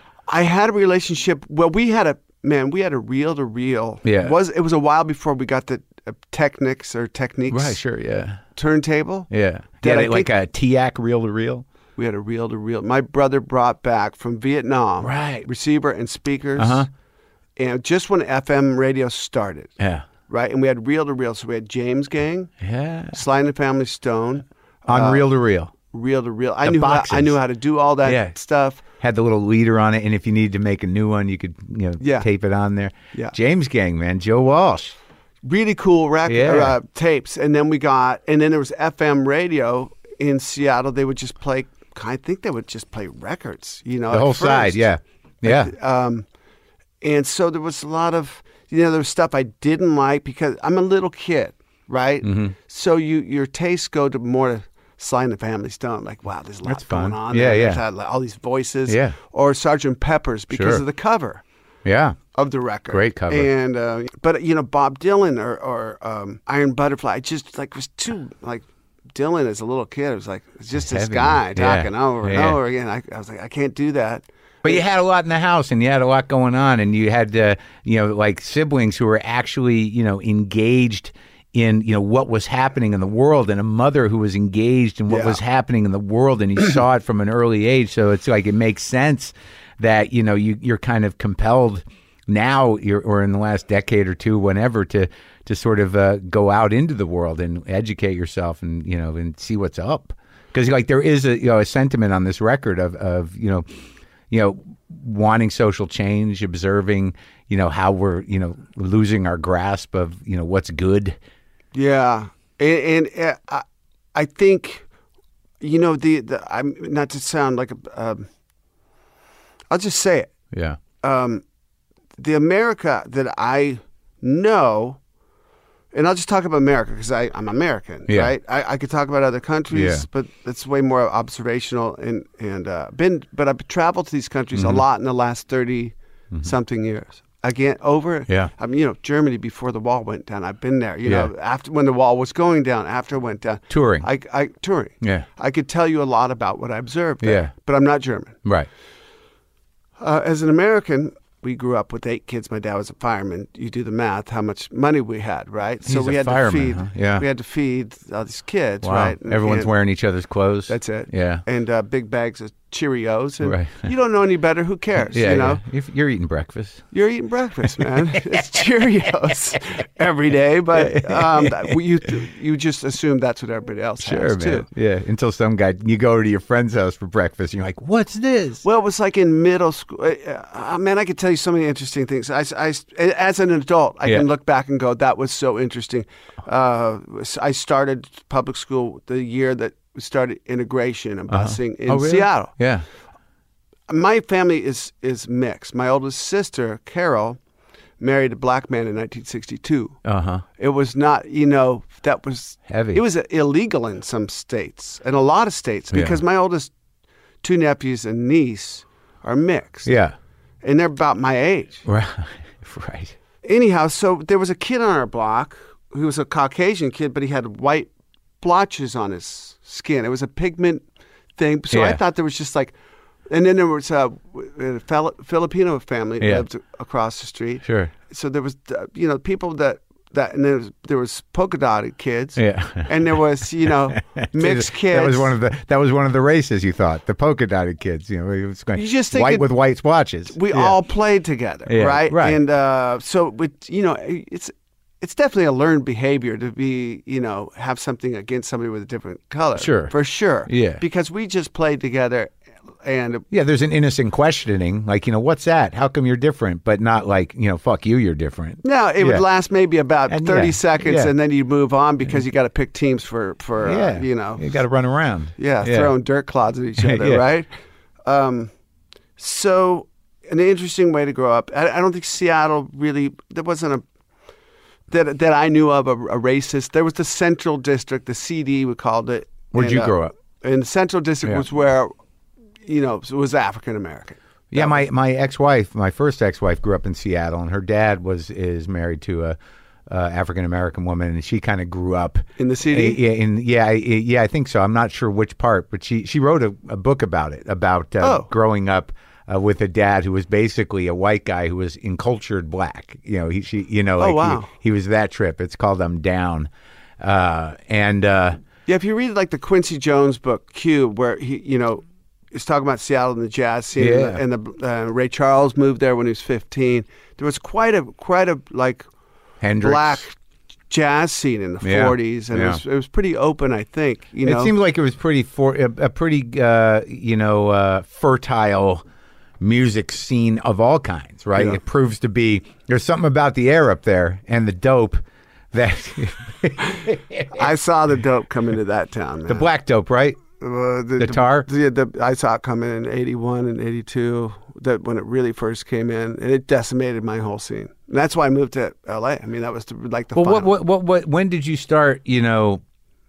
I had a relationship. Well, we had a man. We had a reel to reel. Yeah. It was it was a while before we got the uh, Technics or Techniques Right. Sure. Yeah. turntable. Yeah. Did Yeah. I Like think- a T A C reel to reel. We had a reel to reel. My brother brought back from Vietnam, Right. receiver and speakers, Uh-huh. and just when F M radio started, Yeah. right, and we had reel to reel. So we had James Gang, Yeah. Sly and the Family Stone, On uh, reel to reel. reel to reel. I The knew how, boxes. I knew how to do all that Yeah. stuff. Had the little leader on it, and if you needed to make a new one, you could, you know, Yeah. tape it on there. Yeah. James Gang, man, Joe Walsh. Really cool record Yeah. uh, tapes, and then we got, and then there was F M radio in Seattle. They would just play. I think they would just play records. You know, The at whole first. side, yeah, yeah. Um, and so there was a lot of, you know, there was stuff I didn't like because I'm a little kid, right? Mm-hmm. So you your tastes go to more Sly and the Family Stone. Like, wow, there's a lot That's going fun. on. Yeah, there. yeah. There's had, like, all these voices. Yeah. Or Sergeant Pepper's because Sure. of the cover Yeah. of the record. Great cover. And uh, but you know, Bob Dylan or or um, Iron Butterfly, I just like was too like. Dylan as a little kid, it was like it's just this Heavy. guy Yeah. talking over and Yeah. over again. I, I was like, I can't do that. But you had a lot in the house, and you had a lot going on, and you had, uh, you know, like siblings who were actually, you know, engaged in, you know, what was happening in the world, and a mother who was engaged in what Yeah. was happening in the world, and you saw it from an early age. So it's like it makes sense that, you know, you, you're kind of compelled now, you're, or in the last decade or two, whenever, to to sort of uh, go out into the world and educate yourself, and you know, and see what's up. Because like there is a, you know, a sentiment on this record of of you know. you know, wanting social change, observing, you know, how we're, you know, losing our grasp of, you know, what's good. Yeah, and, and uh, I, I think, you know, the, the I'm not to sound like a, um, I'll just say it. Yeah. Um, the America that I know, and I'll just talk about America because I'm American, Yeah. right? I, I could talk about other countries, Yeah. but it's way more observational and and uh, been. But I've traveled to these countries Mm-hmm. a lot in the last thirty something years. Again, over. Yeah. I mean, you know, Germany before the wall went down. I've been there. You Yeah. know, after when the wall was going down, after it went down. Touring. I, I touring. Yeah. I could tell you a lot about what I observed there, Yeah. but I'm not German. Right. Uh, as an American, we grew up with eight kids. My dad was a fireman. You do the math, how much money we had, right? so He's we a had fireman, to feed. huh? Yeah. We had to feed all these kids, Wow. right? And- Everyone's and wearing each other's clothes. That's it. Yeah. And uh, big bags of Cheerios. And Right. you don't know any better. Who cares? Yeah. you know, yeah. You're, you're eating breakfast. you're eating breakfast, man. It's Cheerios every day, but um, that- you you just assume that's what everybody else Sure, has man. too. Yeah. Until some guy, you go to your friend's house for breakfast, and you're like, "What's this?" Well, it was like in middle school. Uh, uh, man, I could tell you so many interesting things. I, I- as an adult, I Yeah. can look back and go, that was so interesting. Uh, I started public school the year that we started integration and busing in Oh, really? Seattle. Yeah. My family is, is mixed. My oldest sister, Carol, married a black man in nineteen sixty-two. Uh huh. It was not, you know, that was Heavy. It was illegal in some states, in a lot of states, Yeah. because my oldest two nephews and niece are mixed. Yeah. And they're about my age. Right. Right. Anyhow, so there was a kid on our block who was a Caucasian kid, but he had white blotches on his skin. It was a pigment thing. So I Yeah. thought there was just like, and then there was a, a Fel- Filipino family Yeah. lived across the street. Sure. So there was, uh, you know, people that, that and there was, there was polka dotted kids. Yeah. And there was, you know, mixed kids. That was one of the that was one of the races you thought, the polka dotted kids. You know, it was going You just think white it- with white swatches. we Yeah. all played together, Yeah, right? right. And uh, so, with, you know, it's it's definitely a learned behavior to be, you know, have something against somebody with a different color. Sure. For sure. Yeah. Because we just played together and... Yeah, there's an innocent questioning, like, you know, what's that? How come you're different? But not like, you know, fuck you, you're different. No, it Yeah. would last maybe about And thirty yeah, seconds yeah. and then you move on because you got to pick teams for, for Yeah. uh, you know... You got to run around. Yeah, throwing dirt clods at each other, Yeah. right? Um, so, an interesting way to grow up. I, I don't think Seattle really, there wasn't a... That that I knew of a, a racist. There was the Central District, the C D we called it. Where'd and, you uh, grow up? And the Central District Yeah. was where, you know, it was African American. Yeah, my, my ex-wife, my first ex-wife grew up in Seattle, and her dad was is married to a uh, African-American woman, and she kind of grew up. In the C D? Uh, yeah, in, yeah, I- yeah, I think so. I'm not sure which part, but she, she wrote a, a book about it, about uh, Oh. growing up uh, with a dad who was basically a white guy who was encultured black. You know, he, she, you know, like wow. he, he was that trip. It's called I'm Down. Uh, and... Uh, Yeah, if you read like the Quincy Jones book, Cube, where he, you know, he's talking about Seattle and the jazz scene, Yeah. and the, and the uh, Ray Charles moved there when he was fifteen. There was quite a quite a like Hendrix. black jazz scene in the Yeah. forties, and Yeah. it, was, it was pretty open, I think. You know, It seemed like it was pretty for a, a pretty uh, you know uh, fertile music scene of all kinds, right? Yeah. It proves to be there's something about the air up there and the dope that I saw the dope come into that town. Man. the black dope, right? Uh, the, the tar? The, the, I saw it come in in eighty-one and eighty-two, that when it really first came in, and it decimated my whole scene. And that's why I moved to L A. I mean, that was the, like the Well, what, final. what what what when did you start? You know.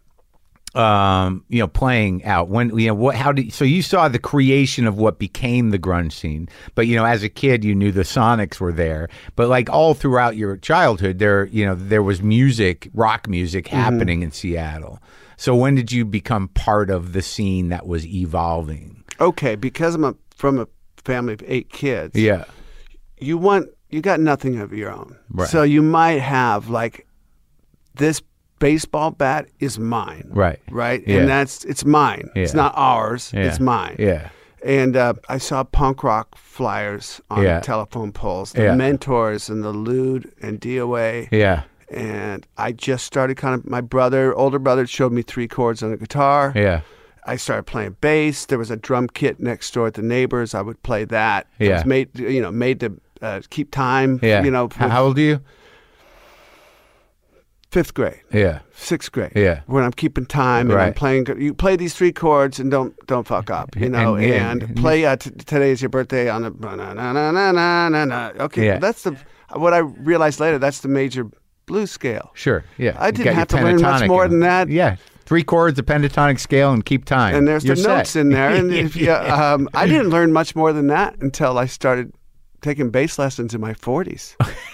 Um, you know, playing out when you know what? How did so you saw the creation of what became the grunge scene? But you know, as a kid, you knew the Sonics were there. But like all throughout your childhood, there you know there was music, rock music happening in Seattle. So when did you become part of the scene that was evolving? Okay, because I'm a, from a family of eight kids. Yeah, You want you got nothing of your own, Right. so you might have like this baseball bat is mine, right, right, Yeah. and that's it's mine. It's Yeah. not ours. Yeah. It's mine. Yeah, And uh, I saw punk rock flyers on Yeah. telephone poles, the Yeah. Mentors and the Lewd and D O A. yeah, And I just started kind of, my brother, older brother, showed me three chords on a guitar. yeah, I started playing bass. There was a drum kit next door at the neighbors. I would play that. It Yeah. was made, you know, made to uh, keep time. yeah. You know, H- with how old are you? fifth grade, Yeah, sixth grade. Yeah. When I'm keeping time and I'm Right. playing, you play these three chords and don't don't fuck up, you know, And- and, and- play uh, t- today is your birthday on a na na na na na na na. Okay, Yeah. that's the what I realized later. That's the major blues scale. sure. Yeah, I You didn't got have your to learn much pentatonic more and- than that. Yeah, three chords, a pentatonic scale, and keep time. And there's You're the set. notes in there. And if you, um, I didn't learn much more than that until I started taking bass lessons in my forties.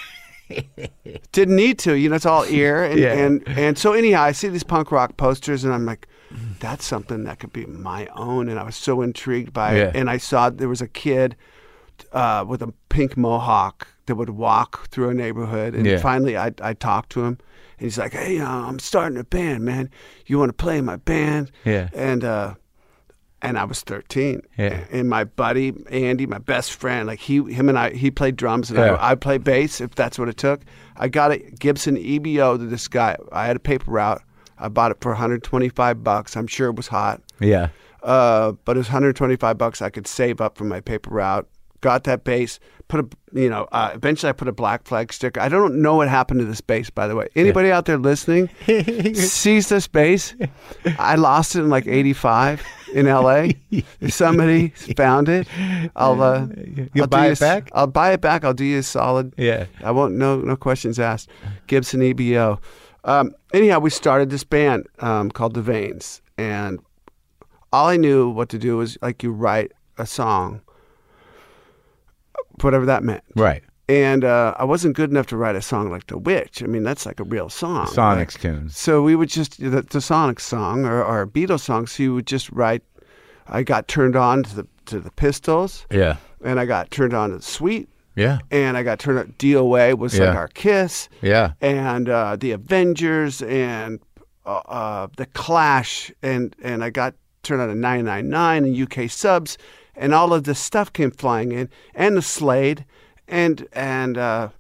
Didn't need to, you know. It's all ear, and, Yeah. and and so anyhow, I see these punk rock posters, and I'm like, that's something that could be my own. And I was so intrigued by Yeah. it. And I saw there was a kid uh, with a pink mohawk that would walk through a neighborhood, and Yeah. finally, I I talked to him, and he's like, "Hey, uh, I'm starting a band, man. You want to play in my band?" Yeah. And uh, and I was thirteen. Yeah. And my buddy Andy, my best friend, like he, him and I, he played drums and Yeah. I, I played bass if that's what it took. I got a Gibson E B O to this guy. I had a paper route. I bought it for one hundred twenty-five bucks. I'm sure it was hot, Yeah, uh, but it was one hundred twenty-five bucks I could save up from my paper route. Got that bass. Put a, you know, uh, eventually I put a Black Flag sticker. I don't know what happened to this bass, by the way. Anybody out there listening sees this bass? I lost it in like eighty-five in L A. If somebody found it, I'll uh, You'll I'll do buy you it a- back? I'll buy it back. I'll do you a solid. yeah. I won't. No, no questions asked. Gibson E B O. Um, anyhow, we started this band um, called The Veins, and all I knew what to do was like you write a song, whatever that meant. Right. And uh, I wasn't good enough to write a song like The Witch. I mean, that's like a real song. Sonics right? tunes. So we would just, the, the Sonics song or, or a Beatles song, so you would just write, I got turned on to the to the Pistols, Yeah. and I got turned on to the Sweet, Yeah. and I got turned on, D O A was Yeah. like our Kiss, Yeah. and uh, the Avengers, and uh, uh, the Clash, and, and I got turned on to nine nine nine and U K Subs, and all of this stuff came flying in, and the Slade, and and uh,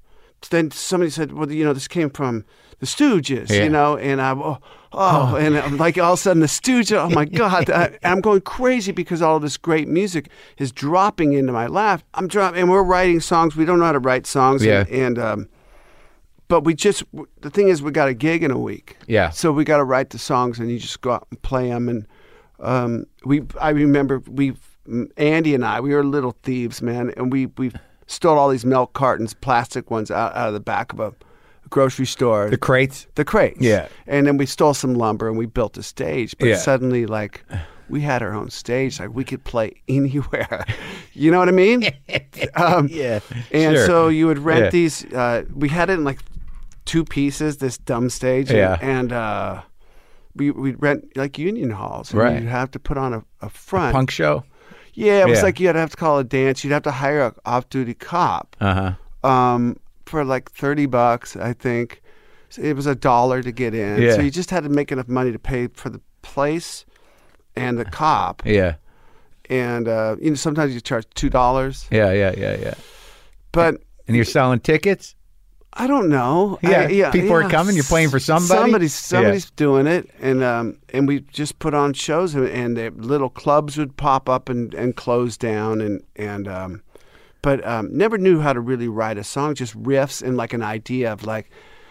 then somebody said, well, you know, this came from the Stooges, Yeah. you know, and I, oh, oh, and I'm like all of a sudden the Stooges, oh my God, I, I'm going crazy because all this great music is dropping into my lap. I'm dropping, and we're writing songs. We don't know how to write songs. Yeah. And, and um, but we just, the thing is, we got a gig in a week. Yeah. So we got to write the songs, and you just go out and play them. And um, we, I remember we, Andy and I, we were little thieves, man, and we we stole all these milk cartons, plastic ones, out, out of the back of a grocery store. The crates. The crates. Yeah. And then we stole some lumber and we built a stage. But Yeah. suddenly, like, we had our own stage. Like, we could play anywhere. You know what I mean? um, Yeah. And Sure. so you would rent Yeah. these. Uh, we had it in like two pieces, this dumb stage. And, Yeah. and uh, we, we'd rent like union halls. And Right. you'd have to put on a, a front. Punk show. Yeah, it was Yeah. like you'd have to call a dance. You'd have to hire a off-duty cop Uh huh. um, for like thirty bucks, I think. So it was a dollar to get in. Yeah. So you just had to make enough money to pay for the place and the cop. Yeah. And uh, you know, sometimes you charge two dollars. Yeah. Yeah. Yeah. Yeah. But And you're selling tickets. I don't know. Yeah, I, yeah people are yeah. coming, you're playing for somebody? Somebody's somebody's Yeah. doing it, and um, and we just put on shows, and, and the little clubs would pop up and, and close down, and and um, but um, never knew how to really write a song, just riffs and like an idea of like,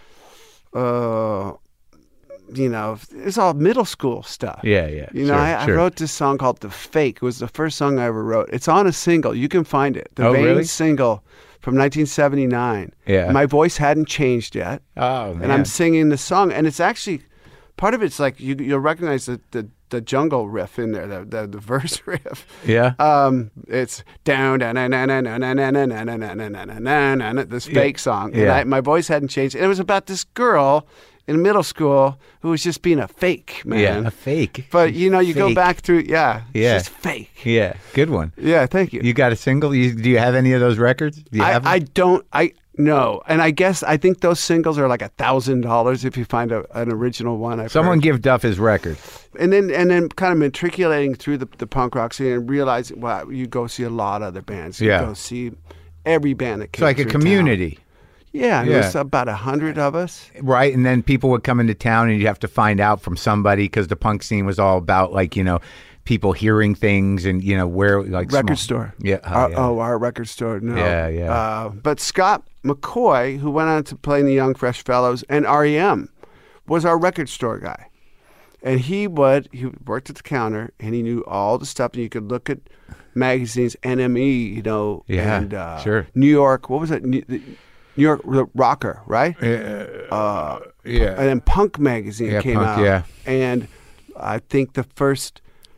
uh, you know, it's all middle school stuff. Yeah. Yeah. You know, sure, I, sure. I wrote this song called "The Fake." It was the first song I ever wrote. It's on a single. You can find it. The Oh, Veins really? single from nineteen seventy-nine. Yeah. My voice hadn't changed yet. Oh man. And I'm singing the song, and it's actually part of it's like you you'll recognize the, the, the jungle riff in there, the the, the verse riff. Yeah. Um, it's down down na na na na na na na na na na na na na na this fake song. And Yeah. I, my voice hadn't changed. And it was about this girl in middle school who was just being a fake, man. Yeah. A fake. But you know, you go Fake. back through, yeah, Yeah. it's just fake. Yeah. Good one. Yeah, thank you. You got a single? You, do you have any of those records? Do you I, have them? I don't. I no, and I guess I think those singles are like a thousand dollars if you find a, an original one. I've Someone heard. give Duff his record. and then and then kind of matriculating through the, the punk rock scene and realizing, wow, you go see a lot of other bands. You Yeah. go see every band that It's came like a through town. community, Yeah, and Yeah. it was about a hundred of us. right? And then people would come into town and you have to find out from somebody because the punk scene was all about like, you know, people hearing things and, you know, where like Record small- store. Yeah. Oh, Our- yeah. Oh, our record store. No. Yeah, yeah. Uh, but Scott McCoy, who went on to play in the Young Fresh Fellows and R E M, was our record store guy. And he would, he worked at the counter and he knew all the stuff. And you could look at magazines, N M E, you know, Yeah, and uh, sure. New York, what was it? New, the New York Rocker, right? Uh, And yeah. then Punk magazine Yeah, came Punk, out. yeah. And I think the first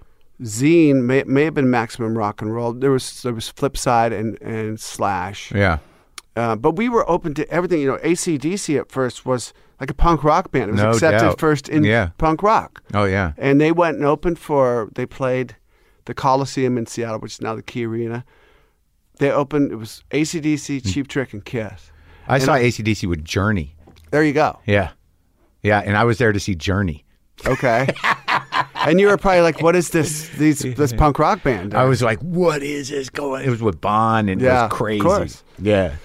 zine may, may have been Maximum Rock and Roll. There was there was Flipside and, and Slash. Yeah. Uh, but we were open to everything. You know, A C D C at first was like a punk rock band. It was No accepted doubt. first in Yeah. punk rock. Oh, yeah. And they went and opened for, they played the Coliseum in Seattle, which is now the Key Arena. They opened, it was A C D C, Cheap Trick, and Kiss. I And saw I- A C D C with Journey. There you go. Yeah. Yeah. And I was there to see Journey. Okay. And you were probably like, what is this these this punk rock band? I was like, what is this going? It was with Bond and Yeah, it was crazy. of course. Yeah.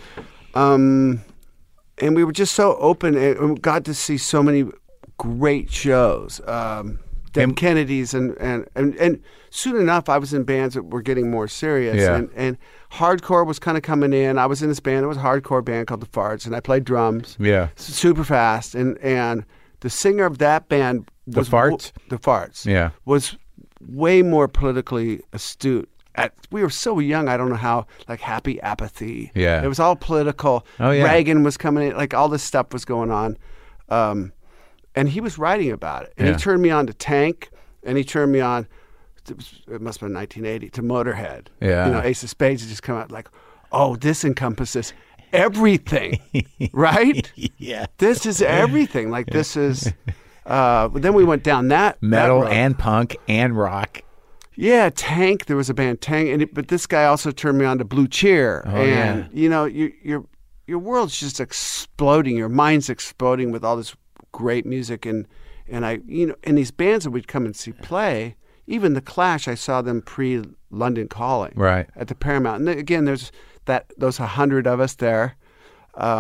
Um, and we were just so open and we got to see so many great shows. Um, Dead And- Kennedys and, and, and, and soon enough I was in bands that were getting more serious Yeah. and, and hardcore was kind of coming in. I was in this band, it was a hardcore band called The Farts and I played drums Yeah. super fast and, and the singer of that band The was Farts? The Farts. Yeah. Was way more politically astute. At, we were so young, I don't know how, like Happy Apathy. Yeah. It was all political. Oh, yeah. Reagan was coming in, like all this stuff was going on. Um, and he was writing about it. And Yeah. he turned me on to Tank, and he turned me on, it, was, it must have been nineteen eighty, to Motorhead. Yeah. You know, Ace of Spades had just come out like, oh, this encompasses everything, right? Yeah. This is everything. Like this is, uh, but then we went down that Metal that road. and punk and rock. Yeah, Tank. There was a band Tank, and it, but this guy also turned me on to Blue Cheer, Oh, and yeah. you know, your your your world's just exploding. Your mind's exploding with all this great music, and and I, you know, and these bands that we'd come and see play. Even the Clash, I saw them pre London Calling, Right. at the Paramount. And then, again, there's that those a hundred of us there, um,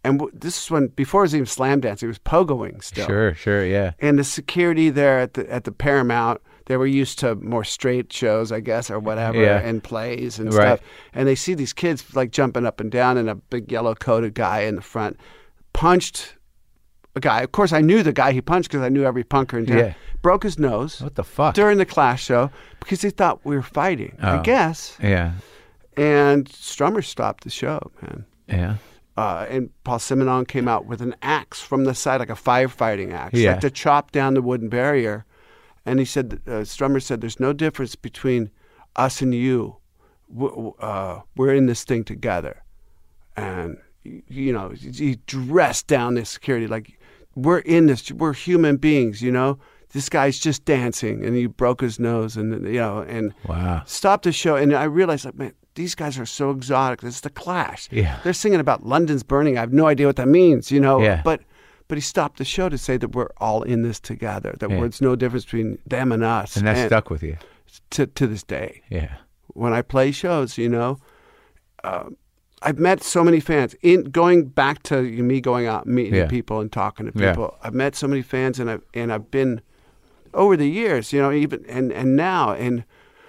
And w- this is when, before it was even slam dancing, it was pogoing still. Sure, sure, yeah. And the security there at the at the Paramount, they were used to more straight shows, I guess, or whatever, Yeah. and plays and Right. stuff. And they see these kids like jumping up and down, and a big yellow coated guy in the front punched a guy. Of course, I knew the guy he punched because I knew every punker in town. Yeah. Broke his nose What the fuck? during the Clash show because he thought we were fighting, I Oh. guess. Yeah, And Strummer stopped the show, man. yeah. Uh, and Paul Simonon came out with an axe from the side, like a firefighting axe, Yeah. like to chop down the wooden barrier. And he said, uh, Strummer said, there's no difference between us and you. We're, uh, we're in this thing together. And, you know, he dressed down this security like, we're in this, we're human beings, you know? This guy's just dancing, and he broke his nose, and, you know, and Wow. stopped the show. And I realized, like, man, these guys are so exotic. This is the Clash. Yeah. They're singing about London's burning. I have no idea what that means, you know? Yeah. But but he stopped the show to say that we're all in this together, that Yeah. there's no difference between them and us. And that stuck with you. To, to this day. Yeah. When I play shows, you know, uh, I've met so many fans. In going back to me going out and meeting Yeah. people and talking to Yeah. people, I've met so many fans, and I've and I've been over the years, you know, even and and now, and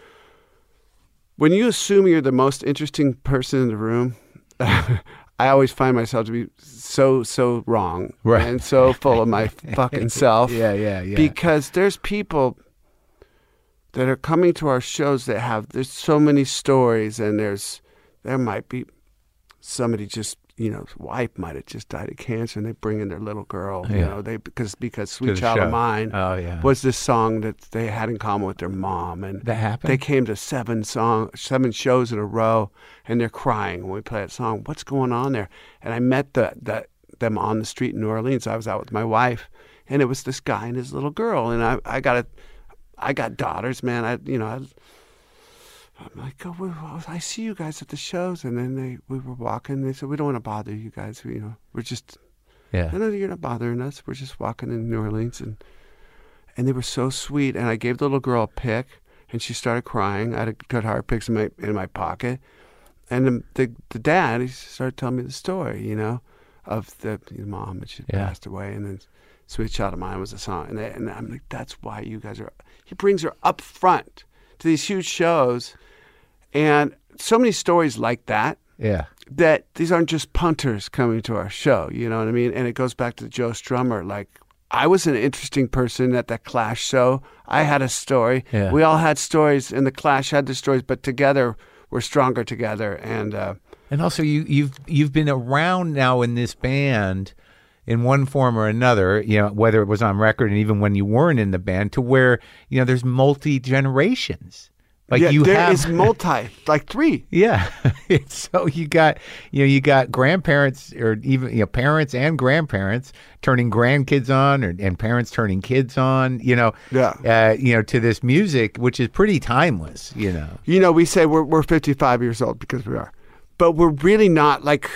when you assume you're the most interesting person in the room, I always find myself to be so so wrong, Right. and so full of my fucking self. Yeah, yeah, yeah. Because there's people that are coming to our shows that have, there's so many stories, and there's, there might be somebody just, you know, wife might have just died of cancer, and they bring in their little girl, you Yeah. know, they, because, because To Sweet the Child show. of Mine Oh, yeah. was this song that they had in common with their mom. And That happened? they came to seven song, seven shows in a row, and they're crying when we play that song. What's going on there? And I met the, the, them on the street in New Orleans. I was out with my wife, and it was this guy and his little girl. And I, I got a, I got daughters, man. I, you know, I, I'm like, oh, well, I see you guys at the shows. And then they, we were walking. They said, we don't want to bother you guys. We, you know, we're just, Yeah. no, no, you're not bothering us. We're just walking in New Orleans. And, and they were so sweet. And I gave the little girl a pick, and she started crying. I had a guitar picks in my, in my pocket. And the, the, the dad, he started telling me the story, you know, of the, the mom, and she Yeah. passed away. And then Sweet Child of Mine was a song. And, they, and I'm like, that's why you guys are, he brings her up front to these huge shows. And so many stories like that, Yeah. that these aren't just punters coming to our show, you know what I mean? And it goes back to Joe Strummer. Like, I was an interesting person at that Clash show. I had a story. Yeah. We all had stories, and the Clash had their stories, but together we're stronger together. And uh, And also, you, you've you've been around now in this band in one form or another, you know, whether it was on record and even when you weren't in the band, to where, you know, there's multi generations. Like yeah, you there have is multi, like three. Yeah. So you got, you know, you got grandparents, or even, you know, parents and grandparents turning grandkids on, or, and parents turning kids on, you know, Yeah. uh, you know, to this music, which is pretty timeless, you know. You know, we say we're we're fifty-five years old because we are, but we're really not. Like,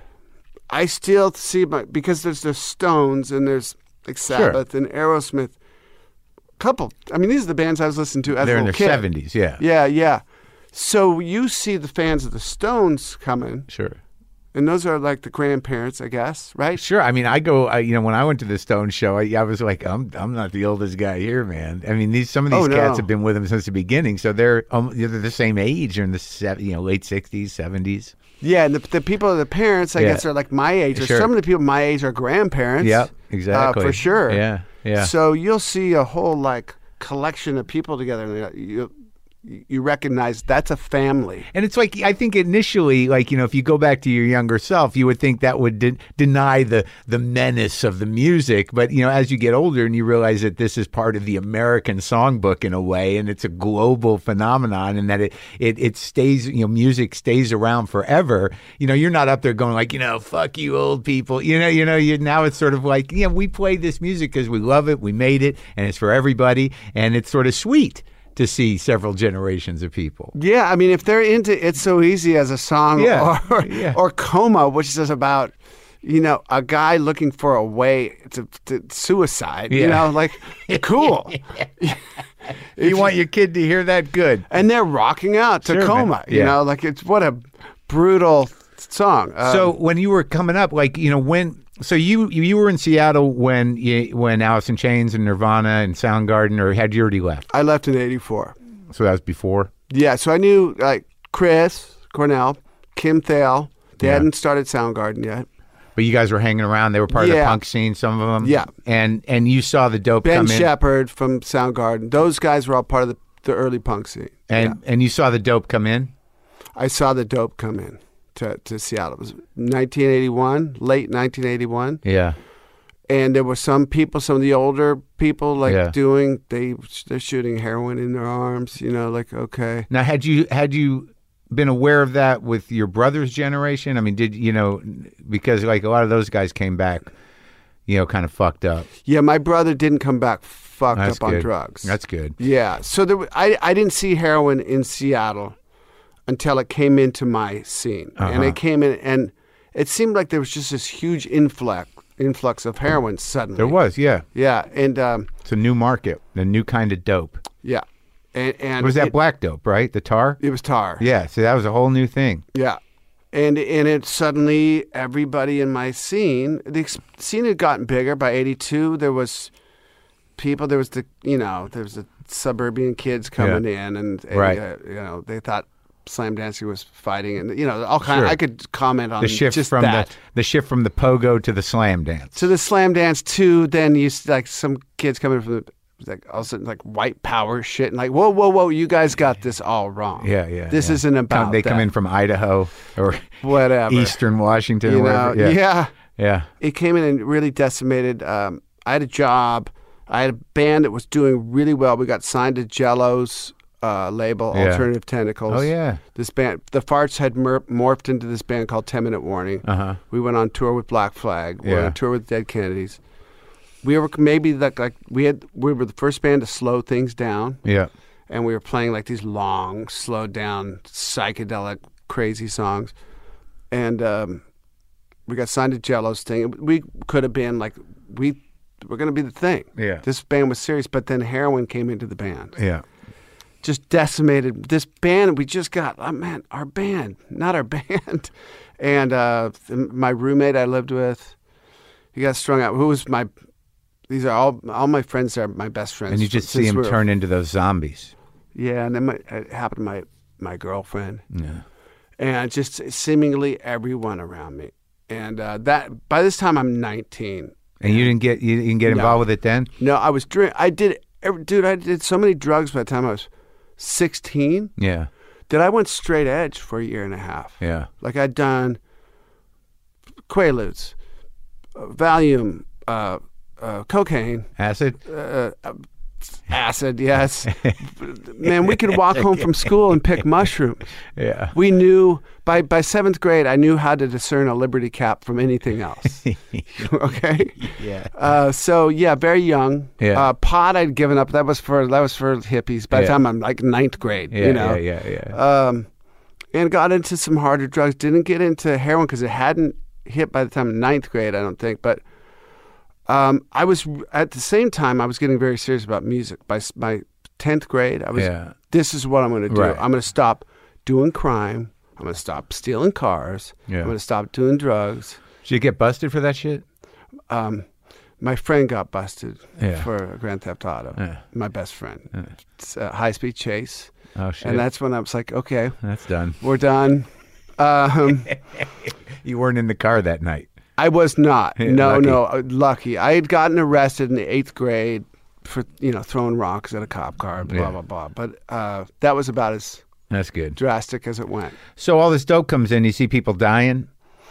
I still see my, because there's the Stones and there's like Sabbath and Aerosmith. Couple. I mean, these are the bands I was listening to as They're a in little their kid. seventies, yeah. Yeah, yeah. So you see the fans of the Stones coming, Sure. and those are like the grandparents, I guess, right? Sure. I mean, I go, I, you know, when I went to the Stones show, I, I was like, I'm I'm not the oldest guy here, man. I mean, these some of these Oh, no. cats have been with them since the beginning, so they're um, they're the same age. They're in the se- you know late sixties, seventies. Yeah, and the, the people, the parents, I Yeah. guess, are like my age. Or Sure. some of the people my age are grandparents. Yep, exactly. Uh, for sure. Yeah, yeah. So you'll see a whole like collection of people together, and you you recognize that's a family. And it's like, I think initially, like, you know, if you go back to your younger self, you would think that would de- deny the the menace of the music. But, you know, as you get older and you realize that this is part of the American songbook in a way, and it's a global phenomenon, and that it, it, it stays, you know, music stays around forever, you know, you're not up there going like, you know, fuck you old people. You know, you know, you now it's sort of like, you know, we play this music because we love it, we made it, and it's for everybody, and it's sort of sweet to see several generations of people. Yeah, I mean, if they're into "It's So Easy" as a song, Yeah, or yeah. or "Coma," which is about, you know, a guy looking for a way to, to suicide. You Yeah. know, like cool. You want your kid to hear that? Good. And they're rocking out to Sure, man. "Coma." You Yeah. know, like it's what a brutal song. Um, So when you were coming up, like you know, when so you you, you were in Seattle when you, when Alice in Chains and Nirvana and Soundgarden, or had you already left? I left in eighty-four. So that was before. Yeah, so I knew like Chris Cornell, Kim Thale. They Yeah. hadn't started Soundgarden yet. But you guys were hanging around. They were part of the Yeah. punk scene, some of them. Yeah. And and you saw the dope Ben come in. Shepherd from Soundgarden. Those guys were all part of the, the early punk scene. And Yeah. and you saw the dope come in. I saw the dope come in to, to Seattle. It was nineteen eighty-one, late nineteen eighty-one. Yeah. And there were some people, some of the older people, like Yeah. doing, they, they're shooting heroin in their arms, you know, like, okay. Now, had you had you been aware of that with your brother's generation? I mean, did you know, because like a lot of those guys came back, you know, kind of fucked up. Yeah, my brother didn't come back fucked That's up on good. drugs. That's good. Yeah. So there, wa- I, I didn't see heroin in Seattle until it came into my scene. And Uh-huh. it came in, and it seemed like there was just this huge influx influx of heroin suddenly. There was, yeah. Yeah. And um, It's a new market, a new kind of dope. yeah. And, and Was that it, black dope, right? The tar? it was tar. Yeah, so that was a whole new thing. Yeah. And and it suddenly, everybody in my scene, the ex- scene had gotten bigger. By eighty-two, there was people, there was the, you know, there was the suburban kids coming in, and, and, Right. uh, you know, they thought Slam Dancing was fighting, and, you know, all kind Sure. I could comment on The shift just from that. the the shift from the pogo to the slam dance. So the Slam Dance, too, then you, s- like, some kids coming from the, like, all of a sudden, like, white power shit, and like, whoa, whoa, whoa, you guys got this all wrong. Yeah, yeah. This yeah. isn't about Come- They come that. in from Idaho or Whatever. Eastern Washington You or know, wherever. Yeah. yeah. Yeah. It came in and really decimated. Um, I had a job. I had a band that was doing really well. We got signed to Jello's uh, label, Yeah. Alternative Tentacles. Oh, yeah. This band, the Farts had mer- morphed into this band called ten minute Warning. Uh-huh. We went on tour with Black Flag. We were Yeah. on tour with Dead Kennedys. We were maybe like like we had we were the first band to slow things down, Yeah. and we were playing like these long, slowed down, psychedelic, crazy songs, and um, we got signed to Jello's thing. We could have been like we were going to be the thing. Yeah. This band was serious, but then heroin came into the band, Yeah. just decimated this band. We just got oh man, our band, not our band, and uh, my roommate I lived with, he got strung out. Who was my These are all all my friends are my best friends. And you just see since them we were- turn into those zombies. Yeah, and then my, it happened to my my girlfriend, Yeah. and just seemingly everyone around me. And uh, that by this time I'm nineteen. And you didn't get you didn't get No. involved with it then? No, I was drink. I did, every- dude. I did so many drugs by the time I was sixteen Yeah. that I went straight edge for a year and a half. Yeah. Like I'd done Quaaludes, uh, Valium, uh, uh, cocaine. Acid? Uh, uh, acid, yes. Man, we could walk home from school and pick mushrooms. Yeah. We knew by by seventh grade, I knew how to discern a Liberty Cap from anything else. Okay. Yeah. Uh, so yeah, very young. Yeah. Uh, pot I'd given up. That was for that was for hippies. By the Yeah. time I'm like ninth grade, Yeah, you know. yeah, yeah, yeah. Um, and got into some harder drugs. Didn't get into heroin because it hadn't hit by the time of ninth grade, I don't think. But um, I was at the same time I was getting very serious about music. By s- my tenth grade, I was. Yeah. This is what I'm going to do. Right. I'm going to stop doing crime. I'm going to stop stealing cars. Yeah. I'm going to stop doing drugs. Did you get busted for that shit? Um, my friend got busted Yeah. for a Grand Theft Auto. Yeah. My best friend. It's a high-speed chase. Oh shit. And that's when I was like, okay, That's done. we're done. Um, You weren't in the car that night. I was not. Yeah, no, lucky. no, uh, lucky. I had gotten arrested in the eighth grade for, you know, throwing rocks at a cop car, blah, Yeah. blah, blah. But uh, that was about as That's good. drastic as it went. So all this dope comes in, you see people dying.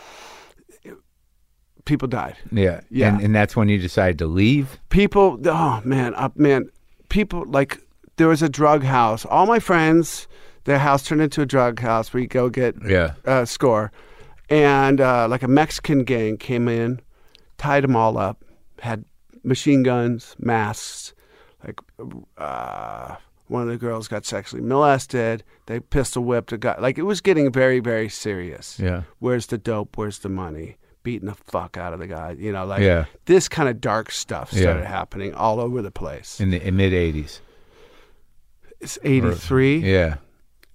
People died. Yeah. Yeah. And, and that's when you decide to leave. People, oh, man, uh, man, people, like, there was a drug house. All my friends, their house turned into a drug house where you go get Yeah. uh, score. And uh, like a Mexican gang came in, tied them all up, had machine guns, masks. Like uh, one of the girls got sexually molested. They pistol whipped a guy. Like it was getting very, very serious. Yeah. Where's the dope? Where's the money? Beating the fuck out of the guy. You know, like Yeah. this kind of dark stuff started Yeah. happening all over the place. In the in mid eighties. It's eighty-three. Yeah.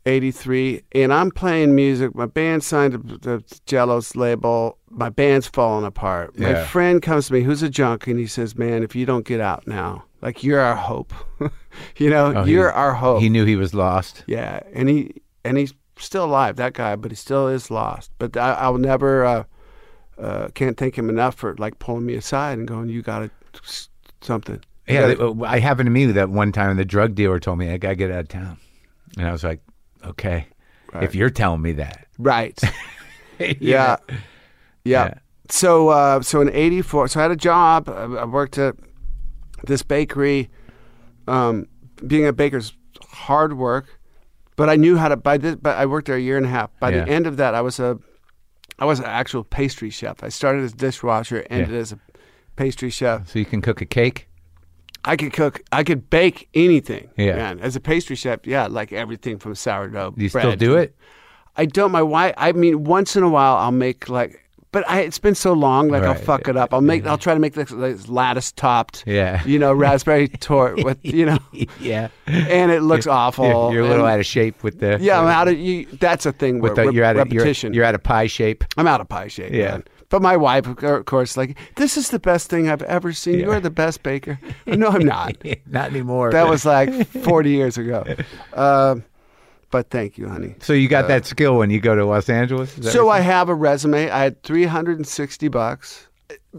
eighty-three, and I'm playing music. My band signed to the Jello's label. My band's falling apart. My Yeah. friend comes to me, who's a junk, and he says, "Man, if you don't get out now, like you're our hope. you know, Oh, he- you're our hope." He knew he was lost. Yeah, and he and he's still alive, that guy, but he still is lost. But I, I'll never uh, uh, can't thank him enough for like pulling me aside and going, "You got to something." You Yeah, gotta- they- I happened to me that one time. The drug dealer told me I gotta get out of town, and I was like, "Okay, Right. if you're telling me that." right. yeah. Yeah. Yeah. Yeah. So, uh, so in eighty-four, so I had a job. I, I worked at this bakery. Um, being a baker's hard work, but I knew how to. By this, but I worked there a year and a half. By Yeah. the end of that, I was a, I was an actual pastry chef. I started as a dishwasher, ended Yeah. as a pastry chef. So you can cook a cake. I could cook. I could bake anything. Yeah. Man, as a pastry chef, yeah, like everything from sourdough. Do you bread still do to- it? I don't. My wife. I mean, once in a while, I'll make like. But I, it's been so long, like I'll Right. fuck it up. I'll make. I'll try to make this, this lattice topped. Yeah. You know, raspberry tort with you know, yeah. and it looks awful. You're, you're a little and- out of shape with the. Yeah, I'm out of. You, that's a thing. With where the, you're out of you're, repetition. you're out of pie shape. I'm out of pie shape. Yeah. Man. But my wife, of course, like this is the best thing I've ever seen. You Yeah. are the best baker. No, I'm not. Not anymore. That was like forty years ago. Um, but thank you, honey. So you got that skill when you go to Los Angeles? Is that So what I have a resume. I had three hundred sixty bucks.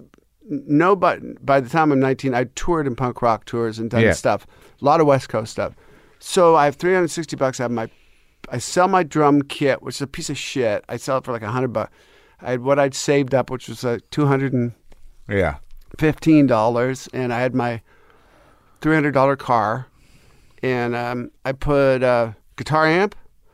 No, but by the time I'm nineteen, I toured in punk rock tours and done Yeah. stuff. A lot of West Coast stuff. So I have three hundred sixty bucks. I have my, I sell my drum kit, which is a piece of shit. I sell it for like a hundred bucks. I had what I'd saved up, which was like two hundred and Yeah. fifteen dollars, and I had my three hundred dollar car, and um, I put a guitar amp,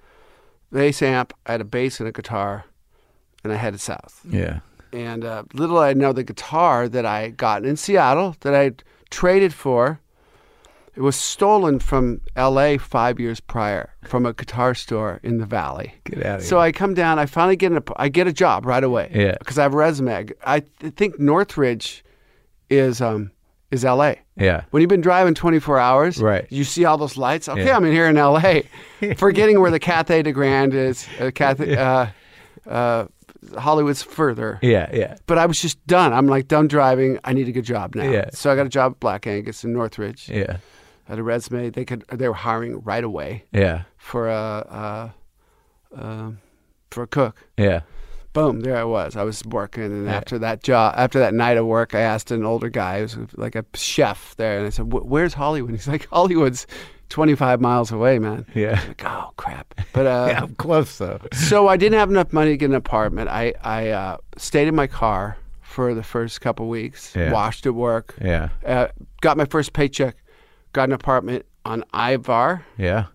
bass amp. I had a bass and a guitar, and I headed south. Yeah. And uh, little I know, the guitar that I got in Seattle that I traded for, it was stolen from L A five years prior from a guitar store in the Valley. Get out of So I come down. I finally get a, I get a job right away. Yeah. Because I have a resume. I th- think Northridge is um is L A. Yeah. When you've been driving twenty-four hours, Right. you see all those lights. Okay, Yeah. I'm in here in L A. Forgetting where the Cathay de Grande is. Uh, Cathay, uh, uh, Hollywood's further. Yeah. Yeah. But I was just done. I'm like done driving. I need a good job now. Yeah. So I got a job at Black Angus in Northridge. Yeah. I had a resume. They could. They were hiring right away Yeah. for a uh, uh, for a cook. Yeah. Boom, there I was. I was working, and Yeah. after that job, after that night of work, I asked an older guy, who was like a chef there, and I said, "Where's Hollywood?" He's like, "Hollywood's twenty-five miles away, man." Yeah. I'm like, oh crap! But uh, Yeah. I'm close though. so I didn't have enough money to get an apartment. I I uh, stayed in my car for the first couple weeks, Yeah. washed at work, Yeah. uh, got my first paycheck, got an apartment on Ivar. Yeah.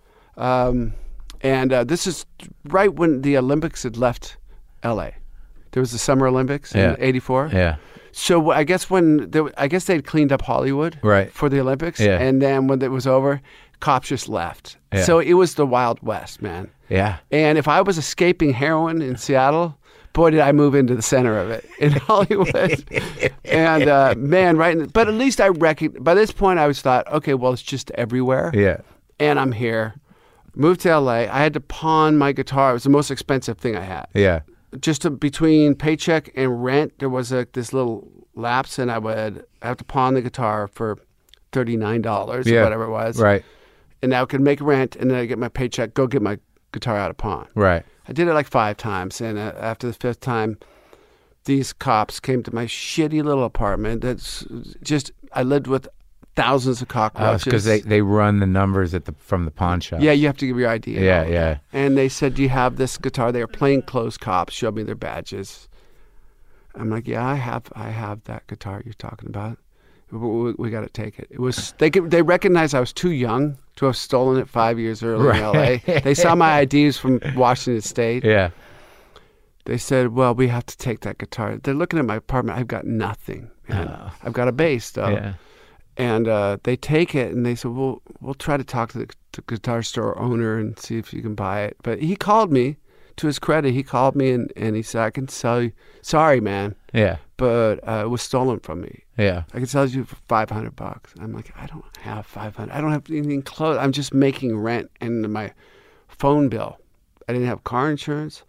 Um, and uh, this is right when the Olympics had left L A. There was the Summer Olympics Yeah. in eighty-four. Yeah. So I guess when there, I guess they'd cleaned up Hollywood Right. for the Olympics, Yeah. and then when it was over, cops just left. Yeah. So it was the Wild West, man. Yeah. And if I was escaping heroin in Seattle, boy, did I move into the center of it in Hollywood. and uh, man, right. In, but at least I reckon. By this point, I was thought, okay, well, it's just everywhere. Yeah. And I'm here. Moved to L A. I had to pawn my guitar. It was the most expensive thing I had. Yeah. Just to, between paycheck and rent, there was a, this little lapse, and I would have to pawn the guitar for thirty-nine dollars Yeah. or whatever it was. Right. And I could make rent, and then I get my paycheck, go get my guitar out of pawn. Right. I did it like five times, and uh, after the fifth time, these cops came to my shitty little apartment. That's just I lived with thousands of cockroaches. Because they, they run the numbers at the from the pawn shop. yeah, you have to give your I D. and Yeah, all of yeah. that. And they said, "Do you have this guitar?" They were plainclothes cops. Showed me their badges. I'm like, "Yeah, I have. I have that guitar you're talking about. We, we, we got to take it." It was they could, they recognized I was too young to have stolen it five years earlier in L A. They saw my I Ds from Washington State. Yeah. They said, "Well, we have to take that guitar." They're looking at my apartment. I've got nothing. And Oh. I've got a bass though. Yeah. And uh, they take it and they said, "Well, we'll try to talk to the, the guitar store owner and see if you can buy it." But he called me. To his credit, he called me and, and he said, "I can sell you. Sorry, man, Yeah. but uh, it was stolen from me. Yeah. I can sell you for five hundred bucks." I'm like, "I don't have five hundred. I don't have anything close. I'm just making rent and my phone bill. I didn't have car insurance.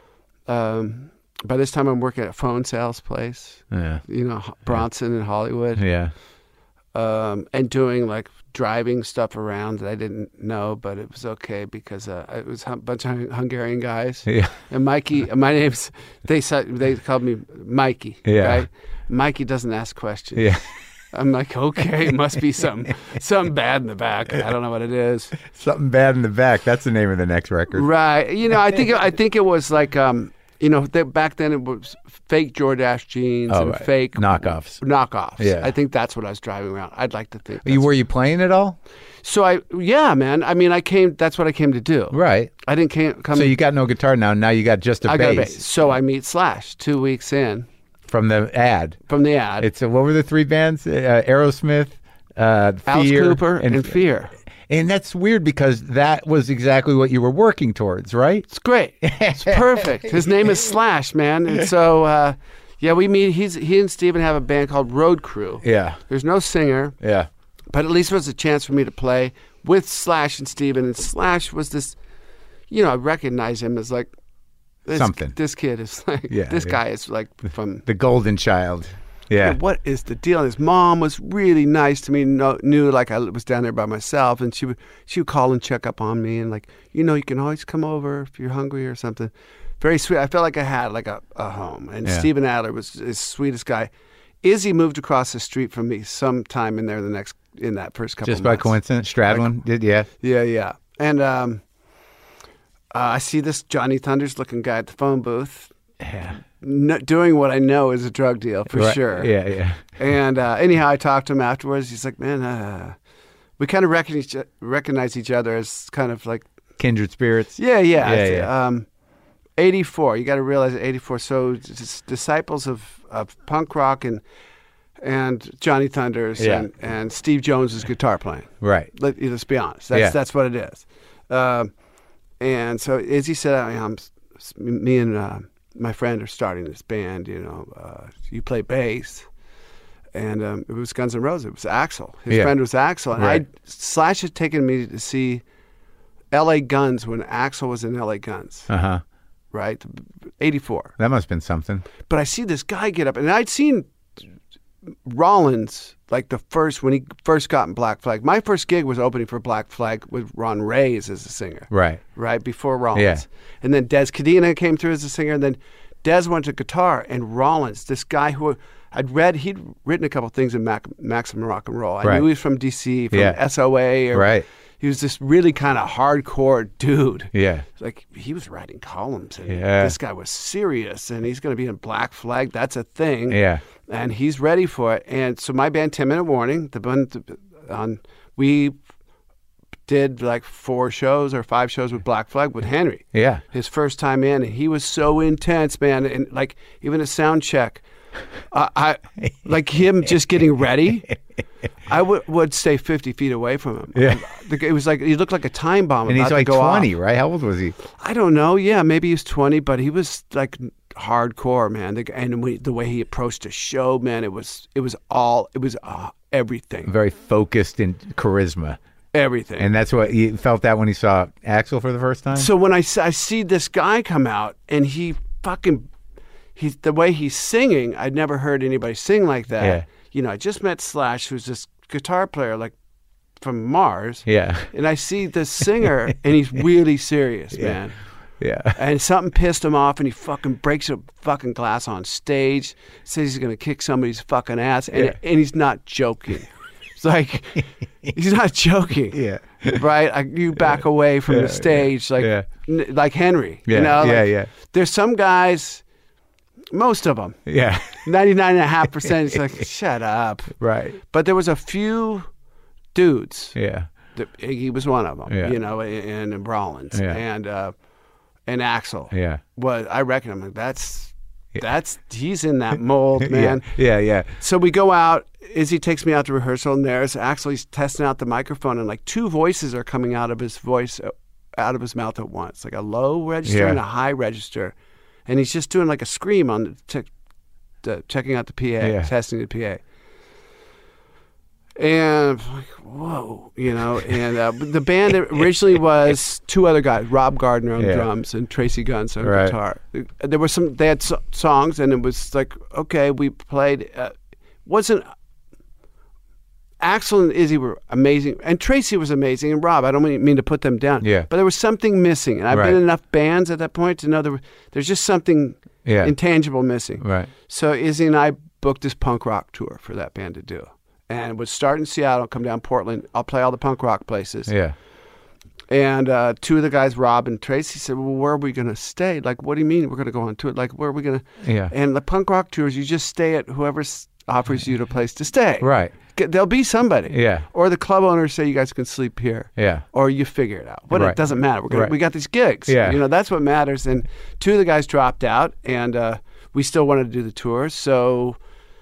Um, by this time, I'm working at a phone sales place. Yeah. You know, Bronson in Hollywood. Yeah. Um, and doing like driving stuff around that I didn't know, but it was okay because uh, it was a bunch of Hungarian guys. Yeah. And Mikey, my name's, they said, they called me Mikey, Yeah. right? Mikey doesn't ask questions. Yeah. I'm like, okay, it must be something, something bad in the back. I don't know what it is. Something bad in the back. That's the name of the next record. Right. You know, I think, I think it was like, um, you know, th- back then it was fake Jordache jeans Oh, and right. fake Knockoffs. knockoffs. Yeah. I think that's what I was driving around. I'd like to think. You, that's- were you playing at all? So I, yeah, man. I mean, I came. That's what I came to do. Right. I didn't came, come. So you got no guitar now. Now you got just a I got a bass bass. So I meet Slash two weeks in from the ad. from the ad. It's uh, what were the three bands? Uh, Aerosmith, uh, Alice Fear, Cooper and, Fear. And that's weird because that was exactly what you were working towards, right? It's great. It's perfect. His name is Slash, man. And so, uh, yeah, we meet. He's he and Steven have a band called Road Crew. Yeah. There's no singer, Yeah. but at least it was a chance for me to play with Slash and Steven. And Slash was this, you know, I recognize him as like this, Something. This kid is like, Yeah, this yeah. guy is like from. The golden child. Yeah. What is the deal? And his mom was really nice to me. No, knew like I was down there by myself, and she would she would call and check up on me, and like you know you can always come over if you're hungry or something. Very sweet. I felt like I had like a, a home. And Yeah. Steven Adler was the sweetest guy. Izzy moved across the street from me sometime in there the next in that first couple. Just by months. coincidence, Stradlin did, yeah. Yeah, yeah. And um, uh, I see this Johnny Thunders looking guy at the phone booth. Yeah. No, doing what I know is a drug deal for Right. sure. Yeah, yeah. And uh, anyhow, I talked to him afterwards. He's like, man, uh, we kind of recognize each, recognize each other as kind of like, Kindred spirits. yeah, yeah. Yeah, It's, yeah. Um, eighty-four, you got to realize eighty-four. So it's disciples of, of punk rock and and Johnny Thunders Yeah. and, and Steve Jones's guitar playing. Right. Let, let's be honest. That's, Yeah. that's what it is. Um, and so Izzy said, I am me and uh, my friend are starting this band, you know, uh, you play bass. And um, it was Guns N' Roses. It was Axl. His Yeah. friend was Axl. And Right. I Slash had taken me to see L A Guns when Axl was in L A Guns, Uh-huh. right? eighty-four. That must have been something. But I see this guy get up, and I'd seen Rollins like the first, when he first got in Black Flag. My first gig was opening for Black Flag with Ron Reyes as a singer. Right. Right, before Rollins. Yeah. And then Des Cadena came through as a singer, and then Des went to guitar, and Rollins, this guy who I'd read, he'd written a couple things in Mac, Maximum Rock and Roll. I Right. knew he was from D C, from Yeah. S O A. Or, Right. He was this really kind of hardcore dude. Yeah. Like, he was writing columns, and Yeah. this guy was serious, and he's going to be in Black Flag. That's a thing. Yeah. And he's ready for it. And so my band, ten minute Warning, the band, on, we did like four shows or five shows with Black Flag with Henry. Yeah. His first time in, and he was so intense, man. And like even a sound check, uh, I like him just getting ready. I would would stay fifty feet away from him. Yeah. It was like he looked like a time bomb. And about he's to like go twenty, off. right? How old was he? I don't know. Yeah, maybe he was twenty, but he was like hardcore, man. The, and we, the way he approached a show, man, it was it was all it was uh, everything, Very focused in charisma. everything. And that's what he felt that when he saw Axl for the first time? So when I, s- I see this guy come out and he fucking, he, the way he's singing, I'd never heard anybody sing like that. Yeah. You know, I just met Slash, who's this guitar player like from Mars. Yeah. And I see this singer and he's really serious, Yeah. man. Yeah. And something pissed him off and he fucking breaks a fucking glass on stage, says he's going to kick somebody's fucking ass. And, Yeah. and he's not joking. It's like, he's not joking. Yeah. Right? I, you back away from Yeah, the stage like yeah. n- like Henry. Yeah, You know? yeah, Like, yeah. There's some guys, most of them, Yeah. ninety-nine point five percent, it's like, shut up. Right. But there was a few dudes, Yeah. that, Iggy was one of them, Yeah. you know, and, and Rollins Yeah. and uh, and Axl. Yeah. Was, I reckon, I'm like, that's, that's, he's in that mold, man. Yeah. Yeah. Yeah. So we go out. Izzy takes me out to rehearsal, and there's actually he's testing out the microphone, and like two voices are coming out of his voice, uh, out of his mouth at once, like a low register Yeah. and a high register, and he's just doing like a scream on the, te- the checking out the P A, Yeah. testing the P A. And I'm like, whoa, you know. And uh, the band originally was two other guys, Rob Gardner on Yeah. drums and Tracy Guns on Right. guitar. There were some. They had so- songs, and it was like, okay, we played. Uh, wasn't Axl and Izzy were amazing, and Tracy was amazing, and Rob. I don't mean, mean to put them down. Yeah. But there was something missing, and I've Right. been in enough bands at that point to know there were, there's just something Yeah. intangible missing. Right. So Izzy and I booked this punk rock tour for that band to do. And it would start in Seattle, come down Portland. I'll play all the punk rock places. Yeah. And uh, two of the guys, Rob and Tracy, said, well, where are we going to stay? Like, what do you mean we're going to go on tour? Like, where are we going to? Yeah. And the punk rock tours, you just stay at whoever s- offers you the place to stay. Right. G- There'll be somebody. Yeah. Or the club owners say you guys can sleep here. Yeah. Or you figure it out. But Right. it doesn't matter. We're gonna, Right. We got these gigs. Yeah. You know, that's what matters. And two of the guys dropped out, and uh, we still wanted to do the tour. So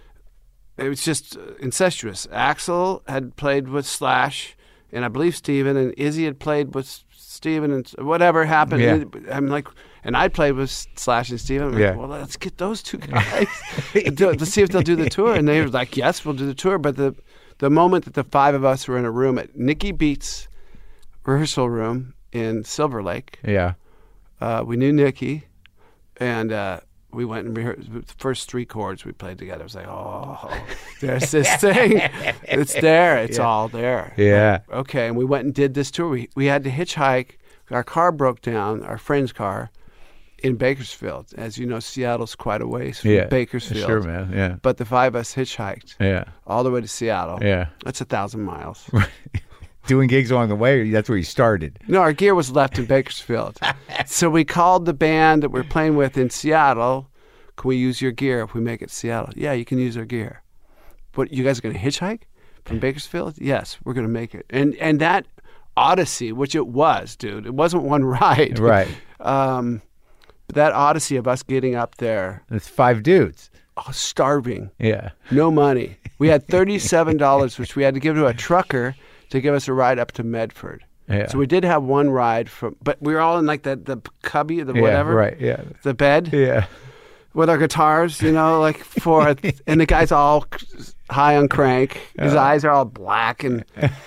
it was just uh, incestuous. Axl had played with Slash, and I believe Steven, and Izzy had played with Steven, and whatever happened. Yeah. I'm like, and I played with Slash and Steven. I'm like, Yeah. well, let's get those two guys to, to see if they'll do the tour. And they were like, yes, we'll do the tour. But the the moment that the five of us were in a room at Nikki Beats' rehearsal room in Silver Lake, Yeah. uh, we knew Nikki, and uh, we went and rehearsed. The first three chords we played together. It was like, oh, there's this thing. It's there. It's Yeah. all there. Yeah. Okay, and we went and did this tour. We we had to hitchhike. Our car broke down, our friend's car, in Bakersfield. As you know, Seattle's quite a ways from Yeah. Bakersfield. Sure, man. Yeah. But the five of us hitchhiked Yeah. all the way to Seattle. Yeah. That's a thousand miles. Doing gigs along the way, that's where you started. No, our gear was left in Bakersfield. So we called the band that we're playing with in Seattle. Can we use your gear if we make it to Seattle? Yeah, you can use our gear. What, you guys are going to hitchhike from Bakersfield? Yes, we're going to make it. And and that odyssey, which it was, dude, it wasn't one ride. Right. Um, but that odyssey of us getting up there, It's five dudes. oh, starving, Yeah. no money. We had thirty-seven dollars, which we had to give to a trucker to give us a ride up to Medford. Yeah. So we did have one ride from, but we were all in like the the cubby, the Yeah, whatever, right. Yeah. the bed Yeah. with our guitars, you know, like four, and the guy's all high on crank. His Uh. eyes are all black, and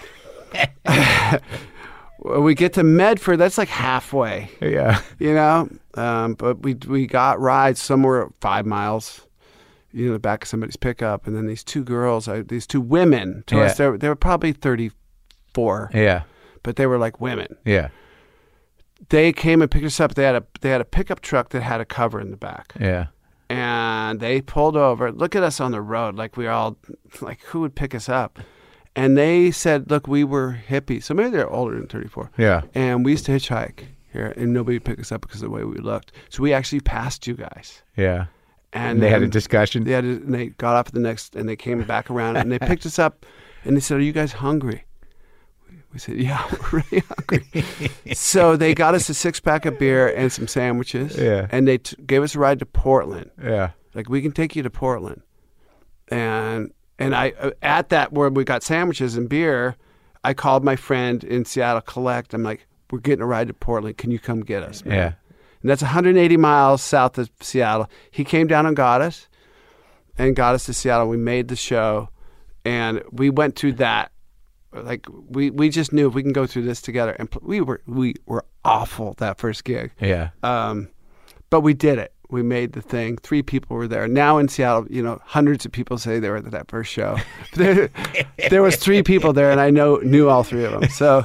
we get to Medford. That's like halfway, Yeah. you know. Um, but we we got rides somewhere five miles, you know, the back of somebody's pickup, and then these two girls, uh, these two women, to Yeah. us, they were, they were probably thirty-four, Yeah. but they were like women. Yeah. They came and picked us up. They had a they had a pickup truck that had a cover in the back. Yeah. And they pulled over. Look at us on the road, like we all, like who would pick us up? And they said, look, we were hippies. So maybe they're older than thirty-four. Yeah. And we used to hitchhike here, and nobody would pick us up because of the way we looked. So we actually passed you guys. Yeah. And, And they had a then discussion. They had, a, and they got off at the next, and they came back around, and they picked us up, and they said, "Are you guys hungry?" We said, "Yeah, we're really hungry." So they got us a six pack of beer and some sandwiches. Yeah. And they t- gave us a ride to Portland. Yeah. Like, we can take you to Portland. And and I uh, at that where we got sandwiches and beer, I called my friend in Seattle, Collect. I'm like, "We're getting a ride to Portland. Can you come get us, man?" Yeah. And that's one hundred eighty miles south of Seattle. He came down and got us, and got us to Seattle. We made the show, and we went through that. Like we, we just knew if we can go through this together, and pl- we were we were awful that first gig. Yeah. Um, but we did it. We made the thing. Three people were there. Now in Seattle, you know, hundreds of people say they were at that first show. there, there was three people there, and I know knew all three of them. So,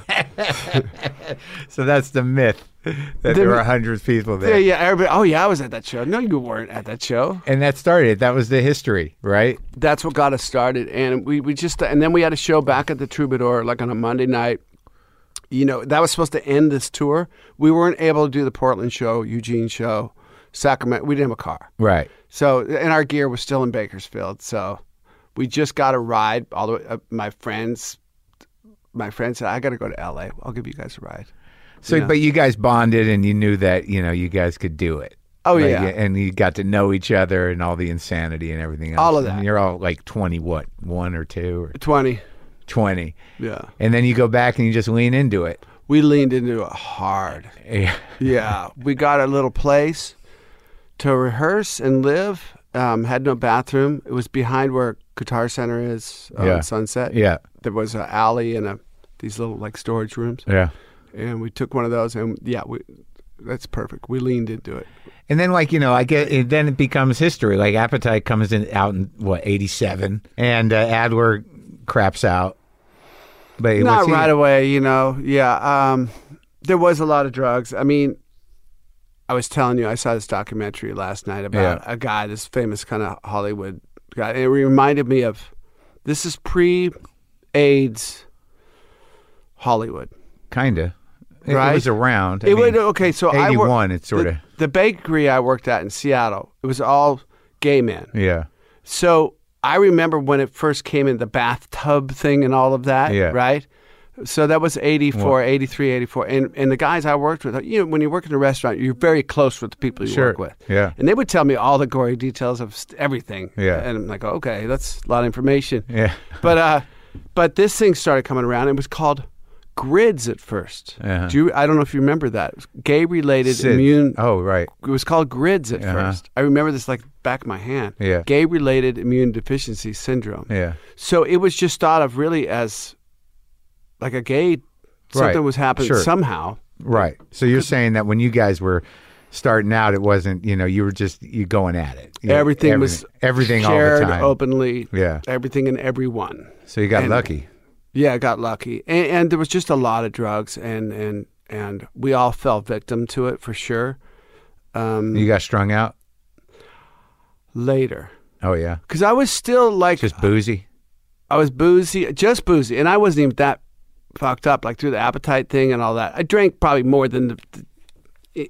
So that's the myth that there were hundreds of people yeah, there. yeah, everybody. Oh yeah, I was at that show. No, you weren't at that show. And that started. That was the history, right? That's what got us started, and we, we just and then we had a show back at the Troubadour like on a Monday night. You know, that was supposed to end this tour. We weren't able to do the Portland show, Eugene show, Sacramento. We didn't have a car, Right. so and our gear was still in Bakersfield. So we just got a ride. All the way, uh, my friends, my friend said, "I got to go to L A. I'll give you guys a ride." So, Yeah. but you guys bonded, and you knew that you know you guys could do it. Oh, Like, yeah. and you got to know each other and all the insanity and everything else. All of And that. you're all like twenty, what, one or two or Twenty, twenty, yeah. and then you go back and you just lean into it. We leaned into it hard. Yeah. Yeah, we got a little place to rehearse and live. Um, had no bathroom. It was behind where Guitar Center is on Yeah. Sunset. Yeah. There was an alley and a these little like storage rooms. Yeah. And we took one of those, and yeah, we, that's perfect. We leaned into it. And then, like, you know, I get it, then it becomes history. Like, Appetite comes in out in, what, eighty-seven, and uh, Adler craps out. But Not what's he- right away, you know. Yeah, um, there was a lot of drugs. I mean, I was telling you, I saw this documentary last night about Yeah. a guy, this famous kind of Hollywood guy. It reminded me of, this is pre-AIDS Hollywood. Kind of. It, Right? it was around. I It mean, would, okay, so I eighty-one, worked, it's sort the, of. the bakery I worked at in Seattle, it was all gay men. Yeah. So I remember when it first came in, the bathtub thing and all of that, Yeah. right? So that was eighty-four, Well- eighty-three, eighty-four. And, and the guys I worked with, you know, when you work in a restaurant, you're very close with the people you Sure. work with. Yeah. And they would tell me all the gory details of st- everything. Yeah. And I'm like, okay, that's a lot of information. Yeah. But uh, but this thing started coming around. It was called GRIDS at first. Uh-huh. Do you, I don't know if you remember that. It was gay-related Sid. immune... Oh, right. It was called GRIDS at Uh-huh. first. I remember this like back of my hand. Yeah. Gay-related immune deficiency syndrome. Yeah. So it was just thought of really as like a gay, something Right. was happening Sure. somehow. Right. So you're saying that when you guys were starting out, it wasn't, you know, you were just, you going at it. You know, Everything was everything all shared the time. openly. Yeah. Everything and everyone. So you got And- lucky. Yeah, I got lucky. And, and there was just a lot of drugs, and, and, and we all fell victim to it for sure. Um, You got strung out? later. Oh, yeah. Because I was still like, Just boozy? I was boozy, just boozy, and I wasn't even that fucked up, like through the appetite thing and all that. I drank probably more than the, the it,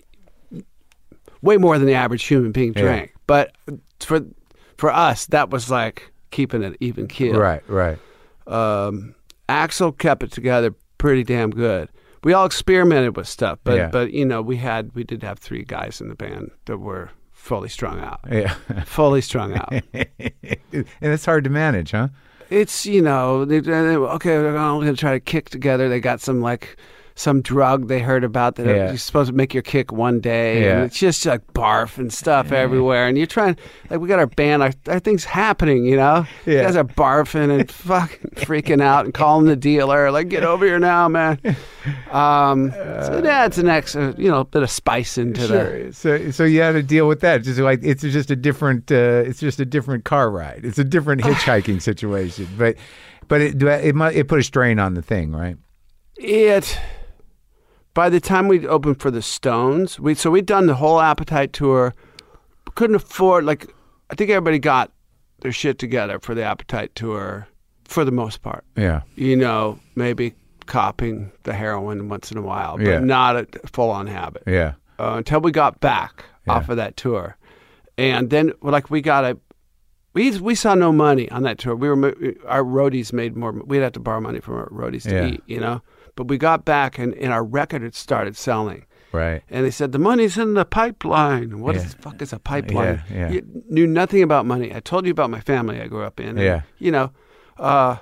way more than the average human being Yeah. drank. But for for us, that was like keeping it even keel. Right, right. Um, Axel kept it together pretty damn good. We all experimented with stuff, but Yeah. but you know we had we did have three guys in the band that were fully strung out, Yeah. fully strung out. And it's hard to manage, huh? It's, you know, they, they, okay, we're going to try to kick together. They got some, like, some drug they heard about that Yeah. you're supposed to make your kick one day. Yeah. And it's just, like, barf and stuff everywhere. And you're trying, like, we got our band, our, our thing's happening, you know? Yeah. You guys are barfing and fucking freaking out and calling the dealer, like, get over here now, man. Um, so it adds an extra, you know, bit of spice into the... Sure. So, so you had to deal with that. Just like it's just a different, uh, it's just a different car ride. It's a different hitchhiking situation. But, but it, do I- it, mu- it put a strain on the thing, right? It, by the time we opened for the Stones, we so we'd done the whole Appetite tour. Couldn't afford, like, I think everybody got their shit together for the Appetite tour for the most part. Yeah. You know, maybe copying the heroin once in a while, but Yeah. not a full-on habit. Yeah. Uh, until we got back Yeah. off of that tour. And then, well, like, we got a, we we saw no money on that tour. We were, our roadies made more, we'd have to borrow money from our roadies to Yeah. eat, you know? But we got back and, and our record had started selling. Right. And they said, the money's in the pipeline. What Yeah. the fuck is a pipeline? Yeah, yeah. You knew nothing about money. I told you about my family I grew up in. and, Yeah. You know, uh,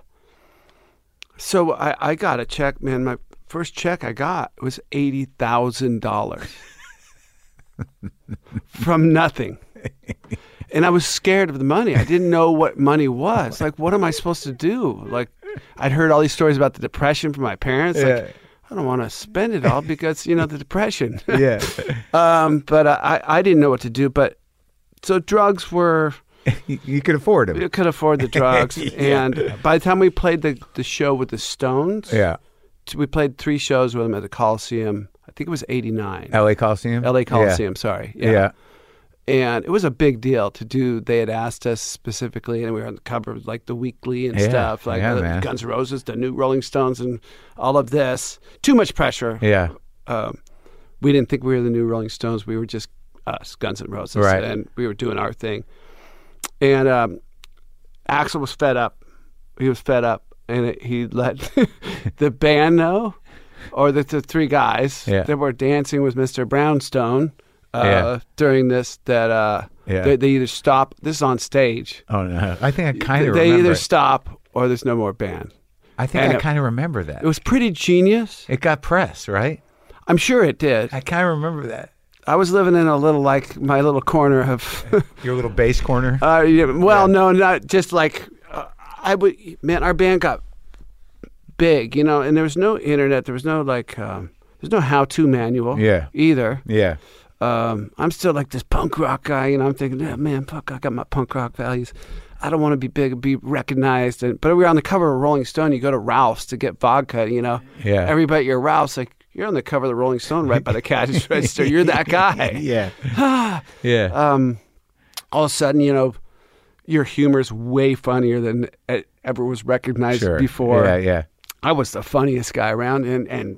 so I, I got a check, man. My first check I got was eighty thousand dollars from nothing. And I was scared of the money. I didn't know what money was. Like, what am I supposed to do? Like, I'd heard all these stories about the depression from my parents. Yeah. Like, I don't want to spend it all because, you know, the depression. Yeah. um, but I, I didn't know what to do. But so drugs were, you, you could afford we it. could afford the drugs. Yeah. And by the time we played the, the show with the Stones, Yeah. we played three shows with them at the Coliseum. I think it was eighty-nine. L A Coliseum? L A Coliseum, sorry. Yeah. yeah. And it was a big deal to do. They had asked us specifically, and we were on the cover of like the Weekly and Yeah, stuff, like yeah, the man. Guns N' Roses, the new Rolling Stones, and all of this. Too much pressure. Yeah. Um, we didn't think we were the new Rolling Stones. We were just us, Guns N' Roses, Right. and we were doing our thing. And um, Axl was fed up. He was fed up, and it, he let the band know, or the, the three guys Yeah. that were dancing with Mister Brownstone. Uh, Yeah. During this, that uh, Yeah. they, they either stop. This is on stage. Oh, no. I think I kind of They remember either it. stop or there's no more band. I think and I it- kind of remember that. It was pretty genius. It got press, right? I'm sure it did. I kind of remember that. I was living in a little, like, my little corner of. Your little bass corner. uh, yeah, well, Yeah. no, not just like uh, I would, man, our band got big, you know, and there was no internet. There was no like, um, there's no how-to manual Yeah. either. Yeah. Um, I'm still like this punk rock guy, you know. I'm thinking, yeah, man, fuck, I got my punk rock values. I don't want to be big, be recognized. And, but we were on the cover of Rolling Stone. You go to Ralph's to get vodka, you know. Yeah. Everybody at your Ralph's, like, you're on the cover of the Rolling Stone right by the cash register. You're that guy. Yeah. Yeah. Um, all of a sudden, you know, your humor's way funnier than it ever was recognized Sure. before. Yeah, yeah. I was the funniest guy around, and, and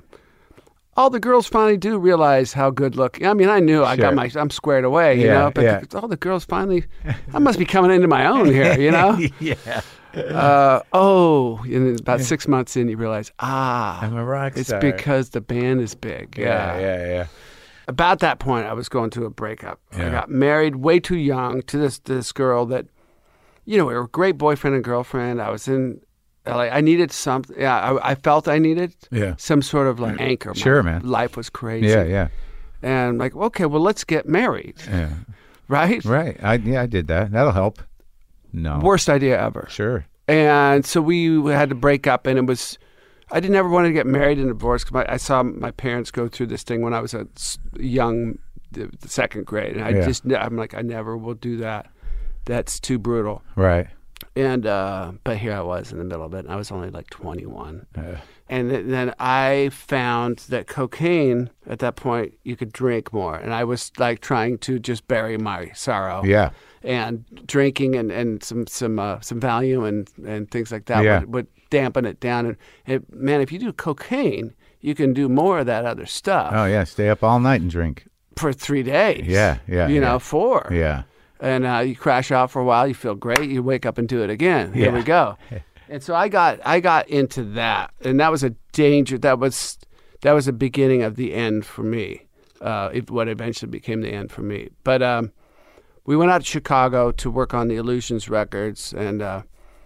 all the girls finally do realize how good looking. I mean, I knew I got Sure. my, I'm squared away, you Yeah, know, but yeah. the, all the girls finally, I must be coming into my own here, you know? Yeah. Uh, oh, and about six months in, you realize, ah, I'm a rock it's star. because the band is big. Yeah, Yeah. yeah, yeah. About that point, I was going through a breakup. Yeah. I got married way too young to this this girl that, you know, we were a great boyfriend and girlfriend. I was in L A. I needed something. Yeah, I, I felt I needed Yeah. some sort of like anchor. My Sure, man. Life was crazy. Yeah, yeah. And I'm like, okay, well, let's get married, Yeah. right? Right. I yeah, I did that. That'll help. No. Worst idea ever. Sure. And so we had to break up, and it was, I didn't ever want to get married and divorced because I saw my parents go through this thing when I was a s- young, the, the second grade, and I Yeah. just, I'm like, I never will do that. That's too brutal. Right. And uh, but here I was in the middle of it, and I was only like twenty-one. Uh, And th- then I found that cocaine, at that point, you could drink more. And I was like trying to just bury my sorrow. yeah. And drinking and, and some some uh, some Valium and, and things like that Yeah. would, would dampen it down. And it, man, if you do cocaine, you can do more of that other stuff Oh yeah. Stay up all night and drink. for three days. Yeah, yeah, You yeah. know, four. Yeah. And uh, you crash out for a while, you feel great, you wake up and do it again. Here Yeah. we go. And so I got I got into that, and that was a danger. That was that was the beginning of the end for me. Uh, it, what eventually became the end for me. But um, we went out to Chicago to work on the Illusions records, and uh,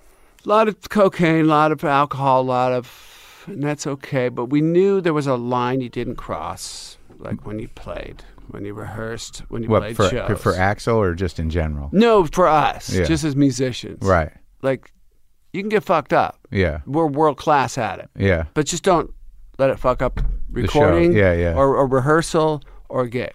a lot of cocaine, a lot of alcohol, a lot of, and that's okay. But we knew there was a line you didn't cross, like when you played, when you rehearsed, when you What played for shows. for Axl or just in general? No, for us, Yeah. just as musicians. Right. Like, you can get fucked up. Yeah. We're world class at it. Yeah. But just don't let it fuck up show. recording Yeah, yeah. Or, or rehearsal or gig.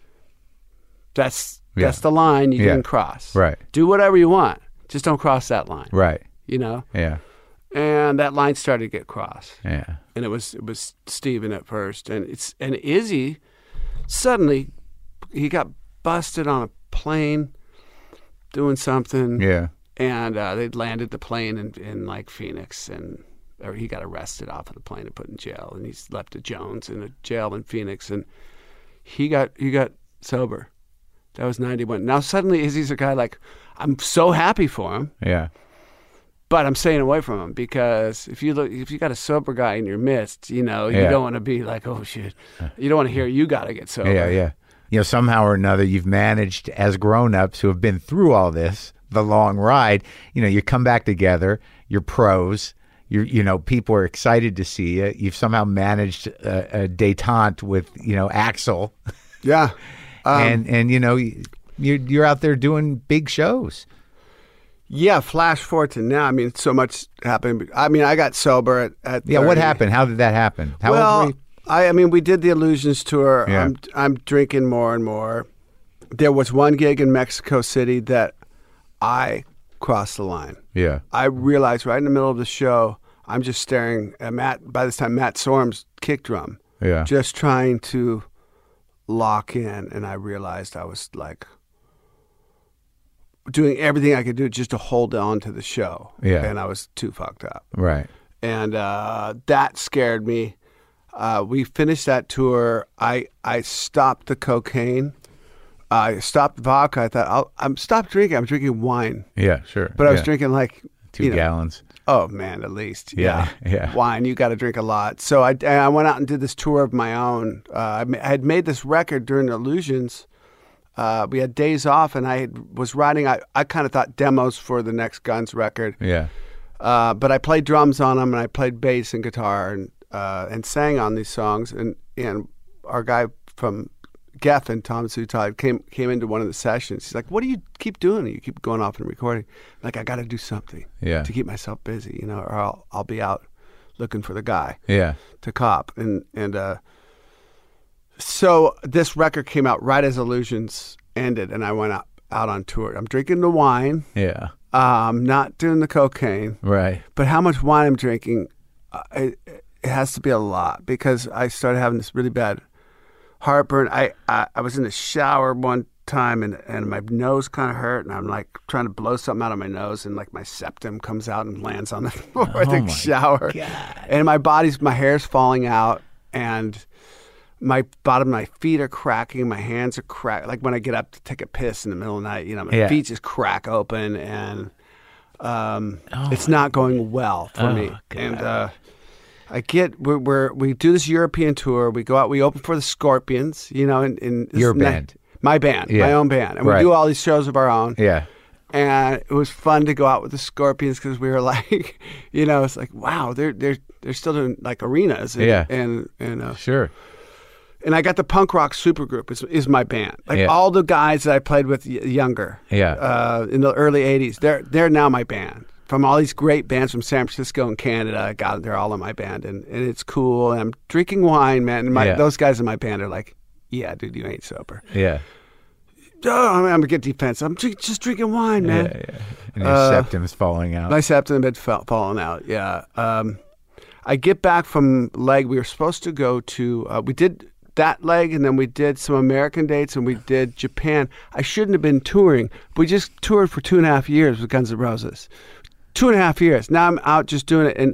That's Yeah. that's the line you Yeah. can cross. Right. Do whatever you want. Just don't cross that line. Right. You know? Yeah. And that line started to get crossed. Yeah. And it was it was Steven at first. And it's and Izzy suddenly he got busted on a plane doing something. Yeah. And uh, they landed the plane in, in like Phoenix, and or he got arrested off of the plane and put in jail. And he's left to Jones in a jail in Phoenix, and he got he got sober. That was ninety-one. Now suddenly Izzy's a guy like, I'm so happy for him, Yeah. but I'm staying away from him because if you look, if you got a sober guy in your midst, you know, you Yeah. don't want to be like, oh shit, you don't want to hear you got to get sober. Yeah. Yeah. You know, somehow or another, you've managed as grown-ups who have been through all this, the long ride. You know, you come back together. You're pros. You're, you know, people are excited to see you. You've somehow managed a, a détente with, you know, Axl, Yeah. Um, and and you know, you- you're you're out there doing big shows. Yeah, flash forward to now. I mean, so much happened. I mean, I got sober at, at Yeah. What thirty. happened? How did that happen? How well, old were you? I, I mean, we did the Illusions tour. Yeah. I'm, I'm drinking more and more. There was one gig in Mexico City that I crossed the line. Yeah. I realized right in the middle of the show, I'm just staring at Matt. By this time, Matt Sorm's kick drum, Yeah. just trying to lock in. And I realized I was like doing everything I could do just to hold on to the show. Yeah. And I was too fucked up. Right. And uh, that scared me. Uh, we finished that tour. I I stopped the cocaine. I stopped vodka. I thought I'll, I'm stopped drinking. I'm drinking wine, Yeah. Sure. but I was Yeah. drinking like two you know, gallons. Oh man, at least Yeah, yeah. Wine, you got to drink a lot. So I, and I went out and did this tour of my own. Uh, I, ma- I had made this record during Illusions. Uh, we had days off, and I had, was writing. I, I kind of thought demos for the next Guns record. Yeah. Uh, but I played drums on them, and I played bass and guitar, and uh, and sang on these songs. And and our guy from Geffen, Tom Zutaut, came came into one of the sessions. He's like, "What do you keep doing? You keep going off and recording." I'm like, I got to do something Yeah. to keep myself busy, you know, or I'll I'll be out looking for the guy Yeah. to cop. And and uh, so this record came out right as Illusions ended, and I went out out on tour. I'm drinking the wine. Yeah. Um, not doing the cocaine. Right. But how much wine I'm drinking, uh, it, it has to be a lot because I started having this really bad heartburn. I, I, I was in the shower one time and, and my nose kind of hurt, and I'm like trying to blow something out of my nose, and like my septum comes out and lands on the floor of Oh the my shower. God. And my body's, my hair's falling out, and my bottom of my feet are cracking, my hands are cracked. Like when I get up to take a piss in the middle of the night, you know, my Yeah. feet just crack open, and um, Oh it's not going well for Oh, me. God. And uh, I get, we're, we're, we do this European tour. We go out, we open for the Scorpions, you know, in, in this Your ne- band. my band, Yeah. my own band. And Right. we do all these shows of our own. Yeah. And it was fun to go out with the Scorpions because we were like, you know, it's like, wow, they're, they're, they're still doing like arenas. And, Yeah. And, and, uh, Sure. and I got the punk rock supergroup is, is my band. Like Yeah. all the guys that I played with y- younger, Yeah. uh, in the early eighties, they're they're now my band. From all these great bands from San Francisco and Canada, I got they're all in my band, and, and it's cool. And I'm drinking wine, man. And my, Yeah. those guys in my band are like, yeah, dude, you ain't sober. Yeah. Oh, I'm, I'm gonna get defensive. I'm drink, just drinking wine, man. Yeah. Yeah. And your Uh, septum's falling out. My septum had fa- fallen out. Yeah. Um, I get back from leg. We were supposed to go to. Uh, we did that leg, and then we did some American dates, and we did Japan. I shouldn't have been touring. We just toured for two and a half years with Guns N' Roses. Two and a half years. Now I'm out just doing it, and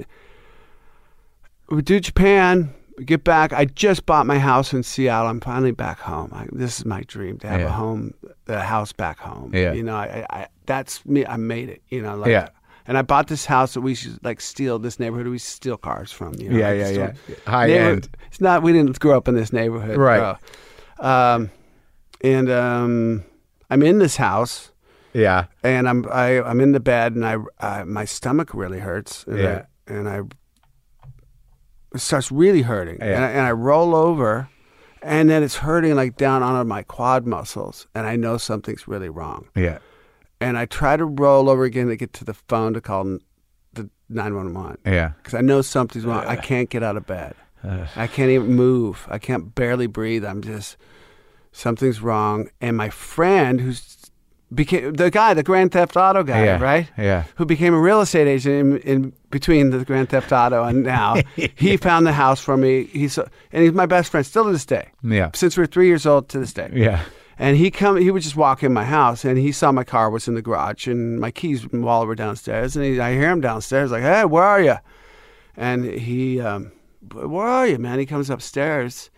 we do Japan. We get back. I just bought my house in Seattle. I'm finally back home. I, this is my dream to have Yeah. a home, a house back home. Yeah. You know, I, I, that's me. I made it. You know, like, Yeah. And I bought this house that we should like steal. This neighborhood we steal cars from. You know, Yeah, like, yeah, steal- yeah. High neighborhood- end. It's not. We didn't grow up in this neighborhood, Right. bro. Um, and um, I'm in this house, Yeah. and I'm I, I'm in the bed, and I, I my stomach really hurts. And Yeah. I, and I it starts really hurting, Yeah. and, I, and I roll over, and then it's hurting like down onto my quad muscles, and I know something's really wrong. Yeah. And I try to roll over again to get to the phone to call n- the nine one one Yeah. because I know something's wrong. I can't get out of bed. I can't even move. I can't barely breathe. I'm just something's wrong. And my friend, who's became the guy, the Grand Theft Auto guy, Yeah. right? Yeah. Who became a real estate agent in, in between the Grand Theft Auto and now. He found the house for me. He's and he's my best friend still to this day. Yeah. Since we're three years old to this day. Yeah. And he come, he would just walk in my house, and he saw my car was in the garage, and my keys and wallet were downstairs, and he, I hear him downstairs, like, "Hey, where are you?" And he, um, "Where are you, man?" He comes upstairs,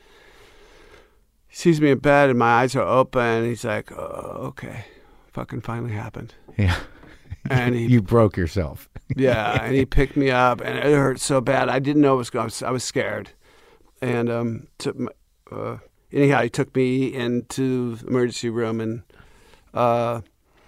he sees me in bed, and my eyes are open, and he's like, "Oh, okay, fucking finally happened." Yeah. And he, You broke yourself. yeah, and he picked me up, and it hurt so bad, I didn't know what was going. I was, I was scared, and um, took my. Uh, Anyhow, he took me into the emergency room, and uh,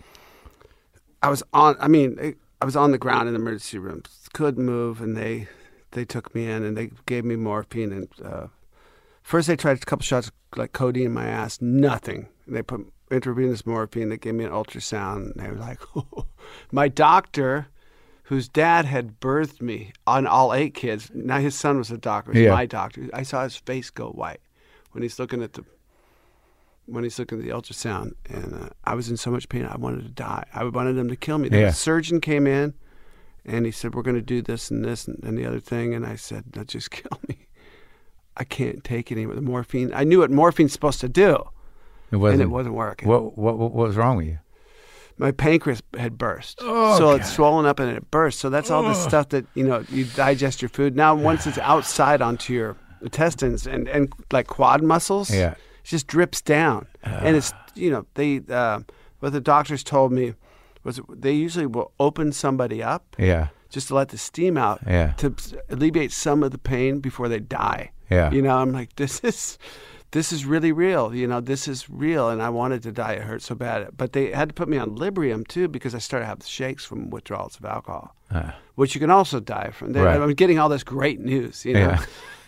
I was on. I mean, I was on the ground in the emergency room, couldn't move, and they they took me in and they gave me morphine. And uh, first, they tried a couple shots of, like codeine in my ass, nothing. And they put intravenous morphine. They gave me an ultrasound, and they were like, my doctor, whose dad had birthed me on all eight kids. Now his son was a doctor. It was Yeah. my doctor. I saw his face go white when he's looking at the when he's looking at the ultrasound, and uh, I was in so much pain I wanted to die. I wanted them to kill me. The Yeah. surgeon came in, and he said, "We're going to do this and this and, and the other thing," and I said, "No, just kill me. I can't take any of the morphine." I knew what morphine's supposed to do, It wasn't. and it wasn't working. What, what what was wrong with you? My pancreas had burst, Oh, so God. it's swollen up and it burst. So that's all the stuff that you know you digest your food. Now once it's outside onto your intestines and, and like quad muscles, Yeah. it just drips down. And it's you know they uh, what the doctors told me was they usually will open somebody up Yeah. just to let the steam out Yeah. to alleviate some of the pain before they die. Yeah. You know, I'm like, this is this is really real. You know, this is real, and I wanted to die. It hurt so bad. But they had to put me on Librium, too, because I started to have shakes from withdrawals of alcohol, Uh, which you can also die from. They, Right. I'm getting all this great news, you know. Yeah.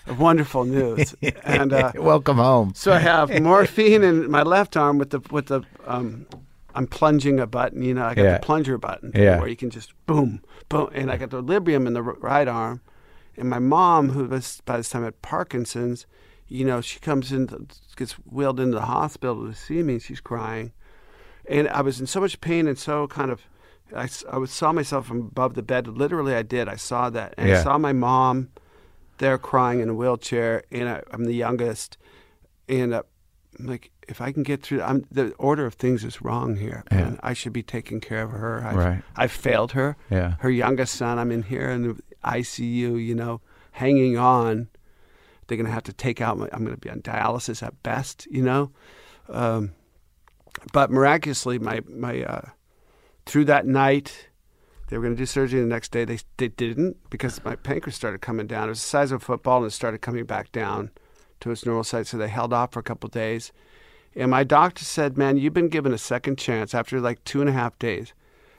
wonderful news. And uh, welcome home. So I have morphine in my left arm with the with the um, I'm plunging a button. You know, I got Yeah. the plunger button Yeah. where you can just boom, boom, and I got the Librium in the r- right arm. And my mom, who was by this time had Parkinson's, you know, she comes in, gets wheeled into the hospital to see me. She's crying, and I was in so much pain and so kind of. I, I was, saw myself from above the bed. Literally, I did. I saw that. And Yeah. I saw my mom there crying in a wheelchair, and I, I'm the youngest. And uh, I'm like, if I can get through, I'm, the order of things is wrong here. Yeah. And I should be taking care of her. I've, Right. I've failed her. Yeah. Her youngest son, I'm in here in the I C U, you know, hanging on. They're going to have to take out my, I'm going to be on dialysis at best, you know. Um, but miraculously, my, my, uh, through that night, they were going to do surgery the next day. They they didn't because my pancreas started coming down. It was the size of a football, and it started coming back down to its normal size. So they held off for a couple of days. And my doctor said, man, you've been given a second chance after like two and a half days.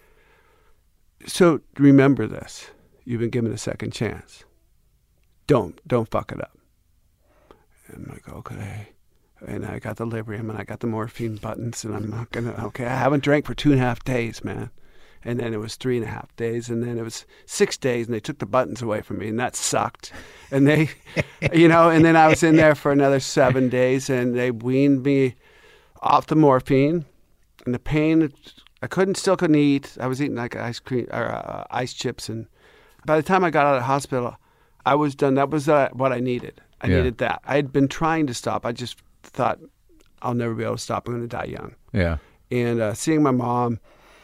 So remember this. You've been given a second chance. Don't, don't fuck it up. And I'm like, okay. And I got the Librium and I got the morphine buttons, and I'm not going to, okay, I haven't drank for two and a half days, man. And then it was three and a half days, and then it was six days, and they took the buttons away from me, and that sucked. And they, you know, and then I was in there for another seven days, and they weaned me off the morphine, and the pain, I couldn't, still couldn't eat. I was eating like ice cream, or uh, ice chips, and by the time I got out of the hospital, I was done. That was uh, what I needed. I Yeah. needed that. I had been trying to stop. I just thought, I'll never be able to stop. I'm going to die young. Yeah. And uh, seeing my mom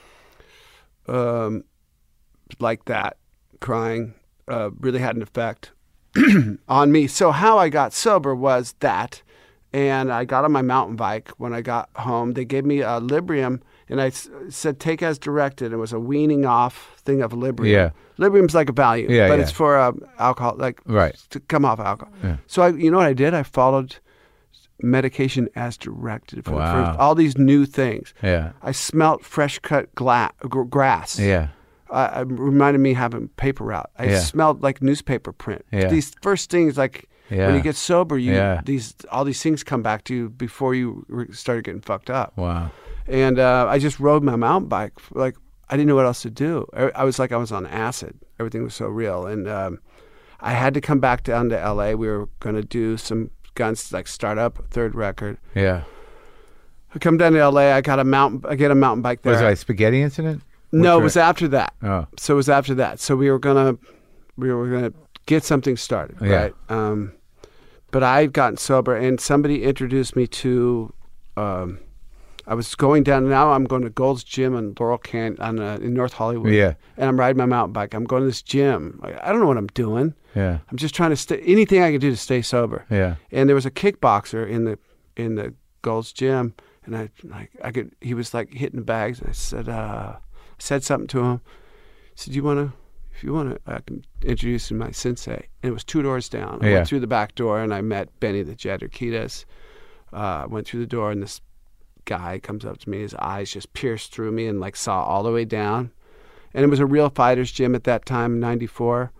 um, like that, crying, uh, really had an effect on me. So how I got sober was that. And I got on my mountain bike when I got home. They gave me a Librium, and I s- said, take as directed. It was a weaning off thing of Librium. Yeah. Librium's like a Valium, Yeah, but yeah. it's for uh, alcohol, like Right. to come off alcohol. Yeah. So I, you know what I did? I followed medication as directed for, Wow. for all these new things. Yeah. I smelt fresh cut gla- gr- grass. Yeah. Uh, it reminded me of having paper route. I Yeah. smelled like newspaper print. Yeah. These first things, like Yeah. when you get sober, you Yeah. these all these things come back to you before you re- started getting fucked up. Wow. And uh, I just rode my mountain bike. Like I didn't know what else to do. I, I was like I was on acid. Everything was so real. And um, I had to come back down to L A. We were going to do some guns, like start up third record. Yeah. I come down to L A. I got a mountain. I get a mountain bike there. Was it a spaghetti incident? No, Which it was after that. Oh. So it was after that. So we were gonna, we were gonna get something started, Yeah. right? Um, but I had gotten sober, and somebody introduced me to. Um, I was going down. Now I'm going to Gold's Gym in Laurel Canyon on uh, in North Hollywood. Yeah. And I'm riding my mountain bike. I'm going to this gym. I, I don't know what I'm doing. Yeah. I'm just trying to stay. Anything I can do to stay sober. Yeah. And there was a kickboxer in the in the Gold's Gym, and I like I could. He was like hitting the bags, and I said, uh, I said something to him. I said, "You want to? If you want to, I can introduce you to my sensei." And it was two doors down. I Yeah. went through the back door, and I met Benny the Jet Urquidez. Uh, I went through the door, and this guy comes up to me. His eyes just pierced through me, and like saw all the way down. And it was a real fighter's gym at that time, in ninety-four.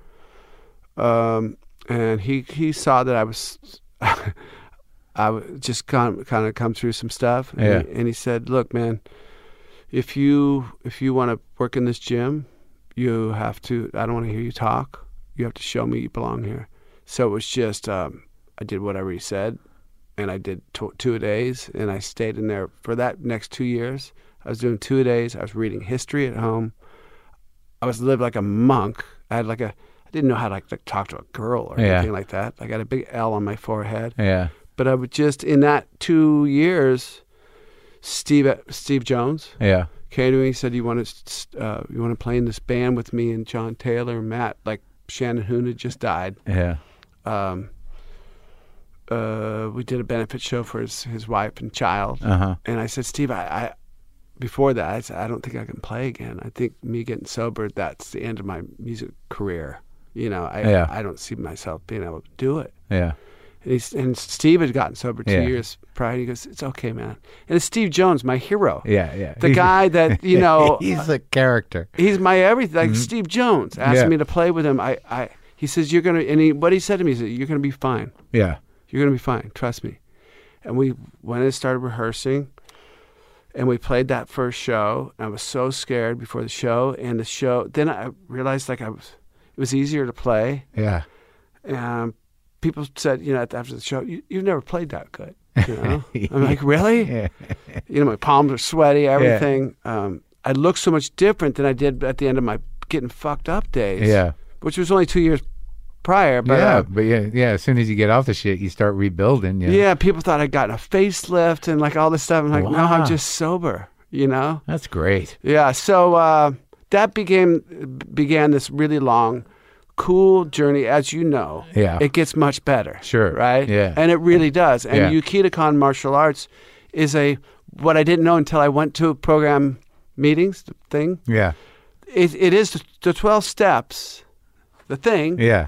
Um, and he he saw that I was. I would just kind of, kind of come through some stuff, and, Yeah. he, and he said, "Look, man, if you if you want to work in this gym, you have to. I don't want to hear you talk. You have to show me you belong here." So it was just um, I did whatever he said, and I did two, two a days, and I stayed in there for that next two years. I was doing two a days. I was reading history at home. I was lived like a monk. I had like a I didn't know how to like, like talk to a girl or Yeah. anything like that. I got a big L on my forehead. Yeah. But I would just in that two years, Steve Steve Jones Yeah. came to me and said, "You want to uh, you want to play in this band with me and John Taylor and Matt?" Like Shannon Hoon had just died. Yeah. Um, uh, we did a benefit show for his, his wife and child, Uh huh. and I said, "Steve, I, I before that, I said I don't think I can play again. I think me getting sober, that's the end of my music career. You know, I Yeah. I don't see myself being able to do it." Yeah. And, he's, and Steve had gotten sober two Yeah. years prior. He goes, "It's okay, man." And it's Steve Jones, my hero. Yeah. Yeah. The guy that, you know, he's a character. he's my everything. Like Steve Jones asked Yeah. me to play with him. I, I, He says, you're going to, and he, what he said to me is, you're going to be fine. Yeah. You're going to be fine. Trust me. And we went and started rehearsing, and we played that first show. I was so scared before the show, and the show, then I realized like I was, it was easier to play. Yeah. And people said, you know, after the show, you, you've never played that good. You know? I'm like, really? Yeah. You know, my palms are sweaty, everything. Yeah. Um, I look so much different than I did at the end of my getting fucked up days. Yeah. Which was only two years prior. But, yeah, uh, but yeah, yeah. As soon as you get off the shit, you start rebuilding. Yeah. Yeah, people thought I'd gotten a facelift and like all this stuff. I'm like, Wow. no, I'm just sober, you know? That's great. Yeah, so uh, that became began this really long, cool journey. As you know, Yeah. it gets much better. Sure. Right? Yeah. And it really does. And Yeah. Yukitakan Martial Arts is a, what I didn't know until I went to program meetings, the thing. Yeah. It, it is the, the twelve steps, the thing, Yeah.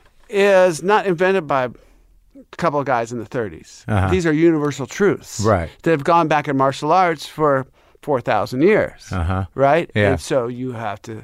is not invented by a couple of guys in the thirties. Uh-huh. These are universal truths. Right. That have gone back in martial arts for four thousand years. Uh-huh. Right? Yeah. And so you have to,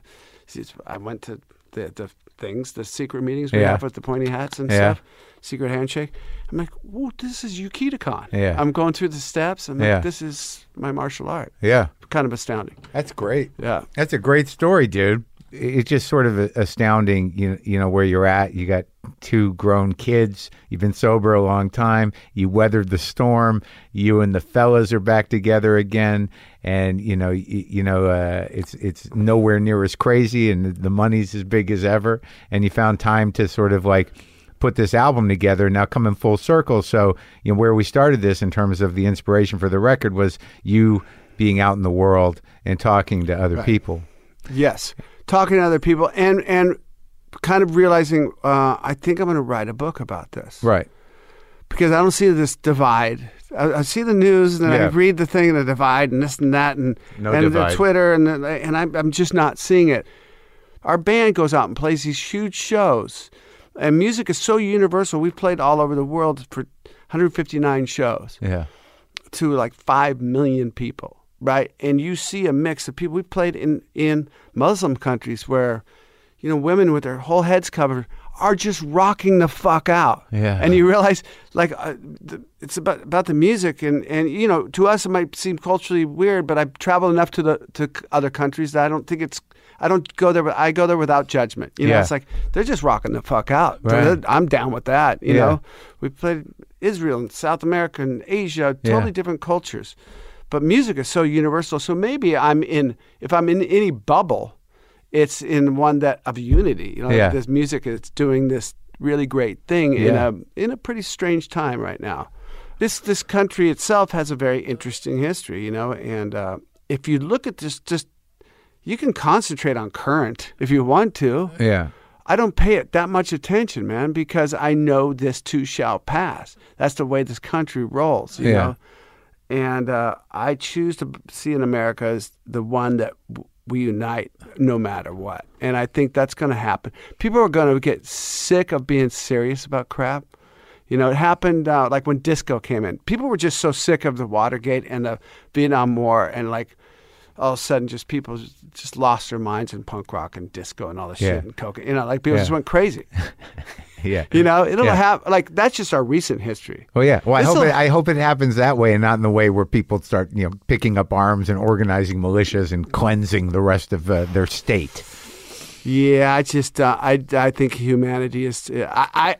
I went to the, the things, the secret meetings we Yeah. have with the pointy hats and Yeah. stuff, secret handshake. I'm like, whoa, this is Yukitakan. Yeah. I'm going through the steps. I'm Yeah. like, this is my martial art. Yeah. Kind of astounding. That's great. Yeah. That's a great story, dude. It's just sort of astounding, you know, you know where you're at. You got two grown kids. You've been sober a long time. You weathered the storm. You and the fellas are back together again, and you know, you, you know, uh, it's it's nowhere near as crazy, and the money's as big as ever. And you found time to sort of like put this album together. Now coming full circle. So you know where we started this in terms of the inspiration for the record was you being out in the world and talking to other Right. people. Yes. Talking to other people and, and kind of realizing, uh, I think I'm going to write a book about this. Right. Because I don't see this divide. I, I see the news and Yeah. I read the thing and the divide and this and that and, No and the divide. Twitter and the, and I'm, I'm just not seeing it. Our band goes out and plays these huge shows, and music is so universal. We've played all over the world for one hundred fifty-nine shows Yeah. to like five million people. Right, and you see a mix of people. We played in, in Muslim countries where, you know, women with their whole heads covered are just rocking the fuck out. Yeah. And you realize, like, uh, the, it's about about the music, and, and you know, to us it might seem culturally weird, but I've traveled enough to the to other countries that I don't think it's. I don't go there. I go there without judgment. You know, Yeah. it's like they're just rocking the fuck out. Right. I'm down with that. You Yeah. know, we played Israel and South America and Asia, totally Yeah. different cultures. But music is so universal. So maybe I'm in, if I'm in any bubble, it's in one that of unity. You know, Yeah. like this music is doing this really great thing in Yeah. a in a pretty strange time right now. This this country itself has a very interesting history, you know. And uh, if you look at this, just you can concentrate on current if you want to. Yeah. I don't pay it that much attention, man, because I know this too shall pass. That's the way this country rolls, you Yeah. know. And uh, I choose to see in America as the one that w- we unite no matter what. And I think that's going to happen. People are going to get sick of being serious about crap. You know, it happened uh, like when disco came in. People were just so sick of the Watergate and the Vietnam War, and like all of a sudden just people just lost their minds in punk rock and disco and all this Yeah. shit and coke. You know, like people Yeah. just went crazy. Yeah. You know, it'll Yeah. have, like, that's just our recent history. Well, yeah. Well, I hope This'll- it, I hope it happens that way, and not in the way where people start, you know, picking up arms and organizing militias and cleansing the rest of uh, their state. Yeah, I just uh, I I think humanity is I, I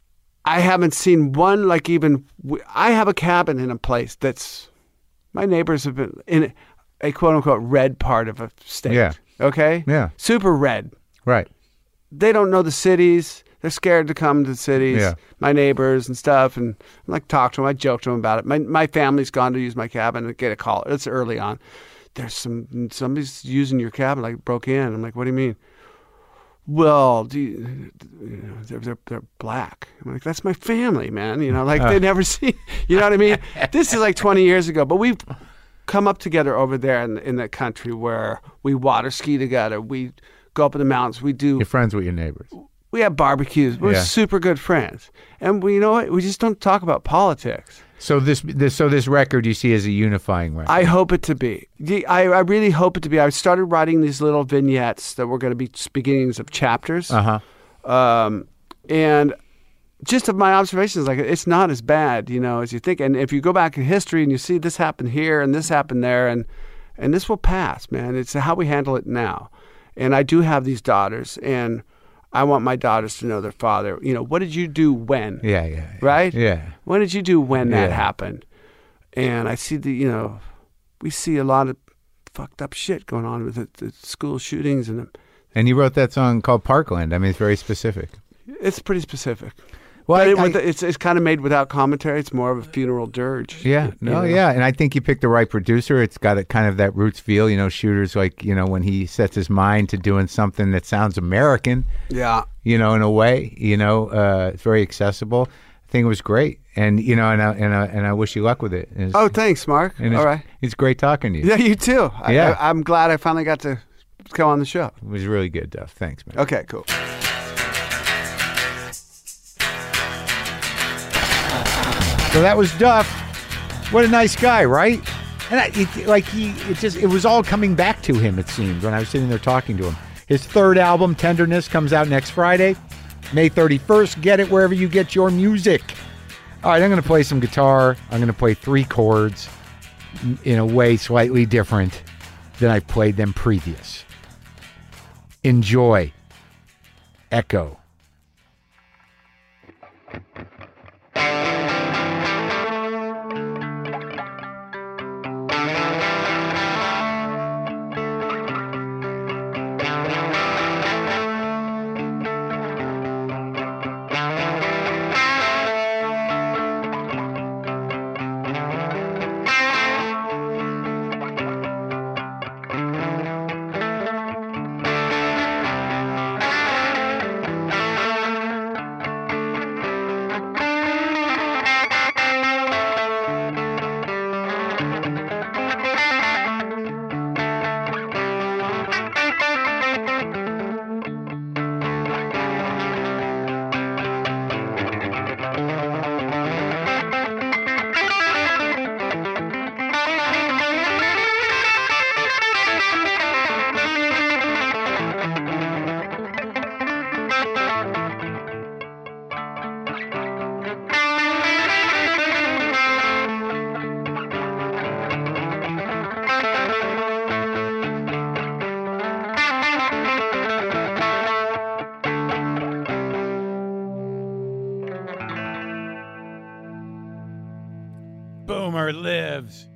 I haven't seen one like even I have a cabin in a place that's my neighbors have been in a quote unquote red part of a state. Yeah. Okay. Yeah. Super red. Right. They don't know the cities. They're scared to come to the cities. Yeah. My neighbors and stuff, and I like talk to them. I joke to them about it. My my family's gone to use my cabin and get a call. It's early on. There's some somebody's using your cabin. Like broke in. I'm like, what do you mean? Well, do you, you know, they're, they're they're black. I'm like, that's my family, man. You know, like they never see. You know what I mean? This is like twenty years ago, but we've come up together over there in in that country where we water ski together. We go up in the mountains. We do. You're friends with your neighbors. We have barbecues. We're Yeah. super good friends, and we, you know what? We just don't talk about politics. So this, this, so this record you see as a unifying record. I hope it to be. The- I, I really hope it to be. I started writing these little vignettes that were going to be beginnings of chapters Uh huh. Um, and just of my observations, like it's not as bad, you know, as you think. And if you go back in history and you see this happened here and this happened there, and and this will pass, man. It's how we handle it now. And I do have these daughters, and I want my daughters to know their father. You know, what did you do when? Yeah, yeah. yeah. Right? Yeah. What did you do when that Yeah. happened? And I see the, you know, we see a lot of fucked up shit going on with the, the school shootings, and And you wrote that song called Parkland. I mean, it's very specific. it's pretty specific. Well, But I- it, with I- the, it's it's kind of made without commentary. It's more of a funeral dirge. Yeah, you no, know? yeah, and I think you picked the right producer. It's got a kind of that roots feel, you know. Shooter's like, you know, when he sets his mind to doing something that sounds American, Yeah. you know, in a way, you know, uh, it's very accessible. I think it was great, and you know, and I, and I, and I wish you luck with it. And it's, Oh, thanks, Mark. and it's, All right. it's great talking to you. Yeah, you too. I, Yeah. I, I'm glad I finally got to come on the show. It was really good, Duff. Thanks, man. Okay, cool. So that was Duff. What a nice guy, right? And I, it, like he, it just, it was all coming back to him. It seemed when I was sitting there talking to him. His third album, Tenderness, comes out next Friday, May thirty-first. Get it wherever you get your music. All right, I'm going to play some guitar. I'm going to play three chords in a way slightly different than I played them previous. Enjoy. Echo. Boomer lives.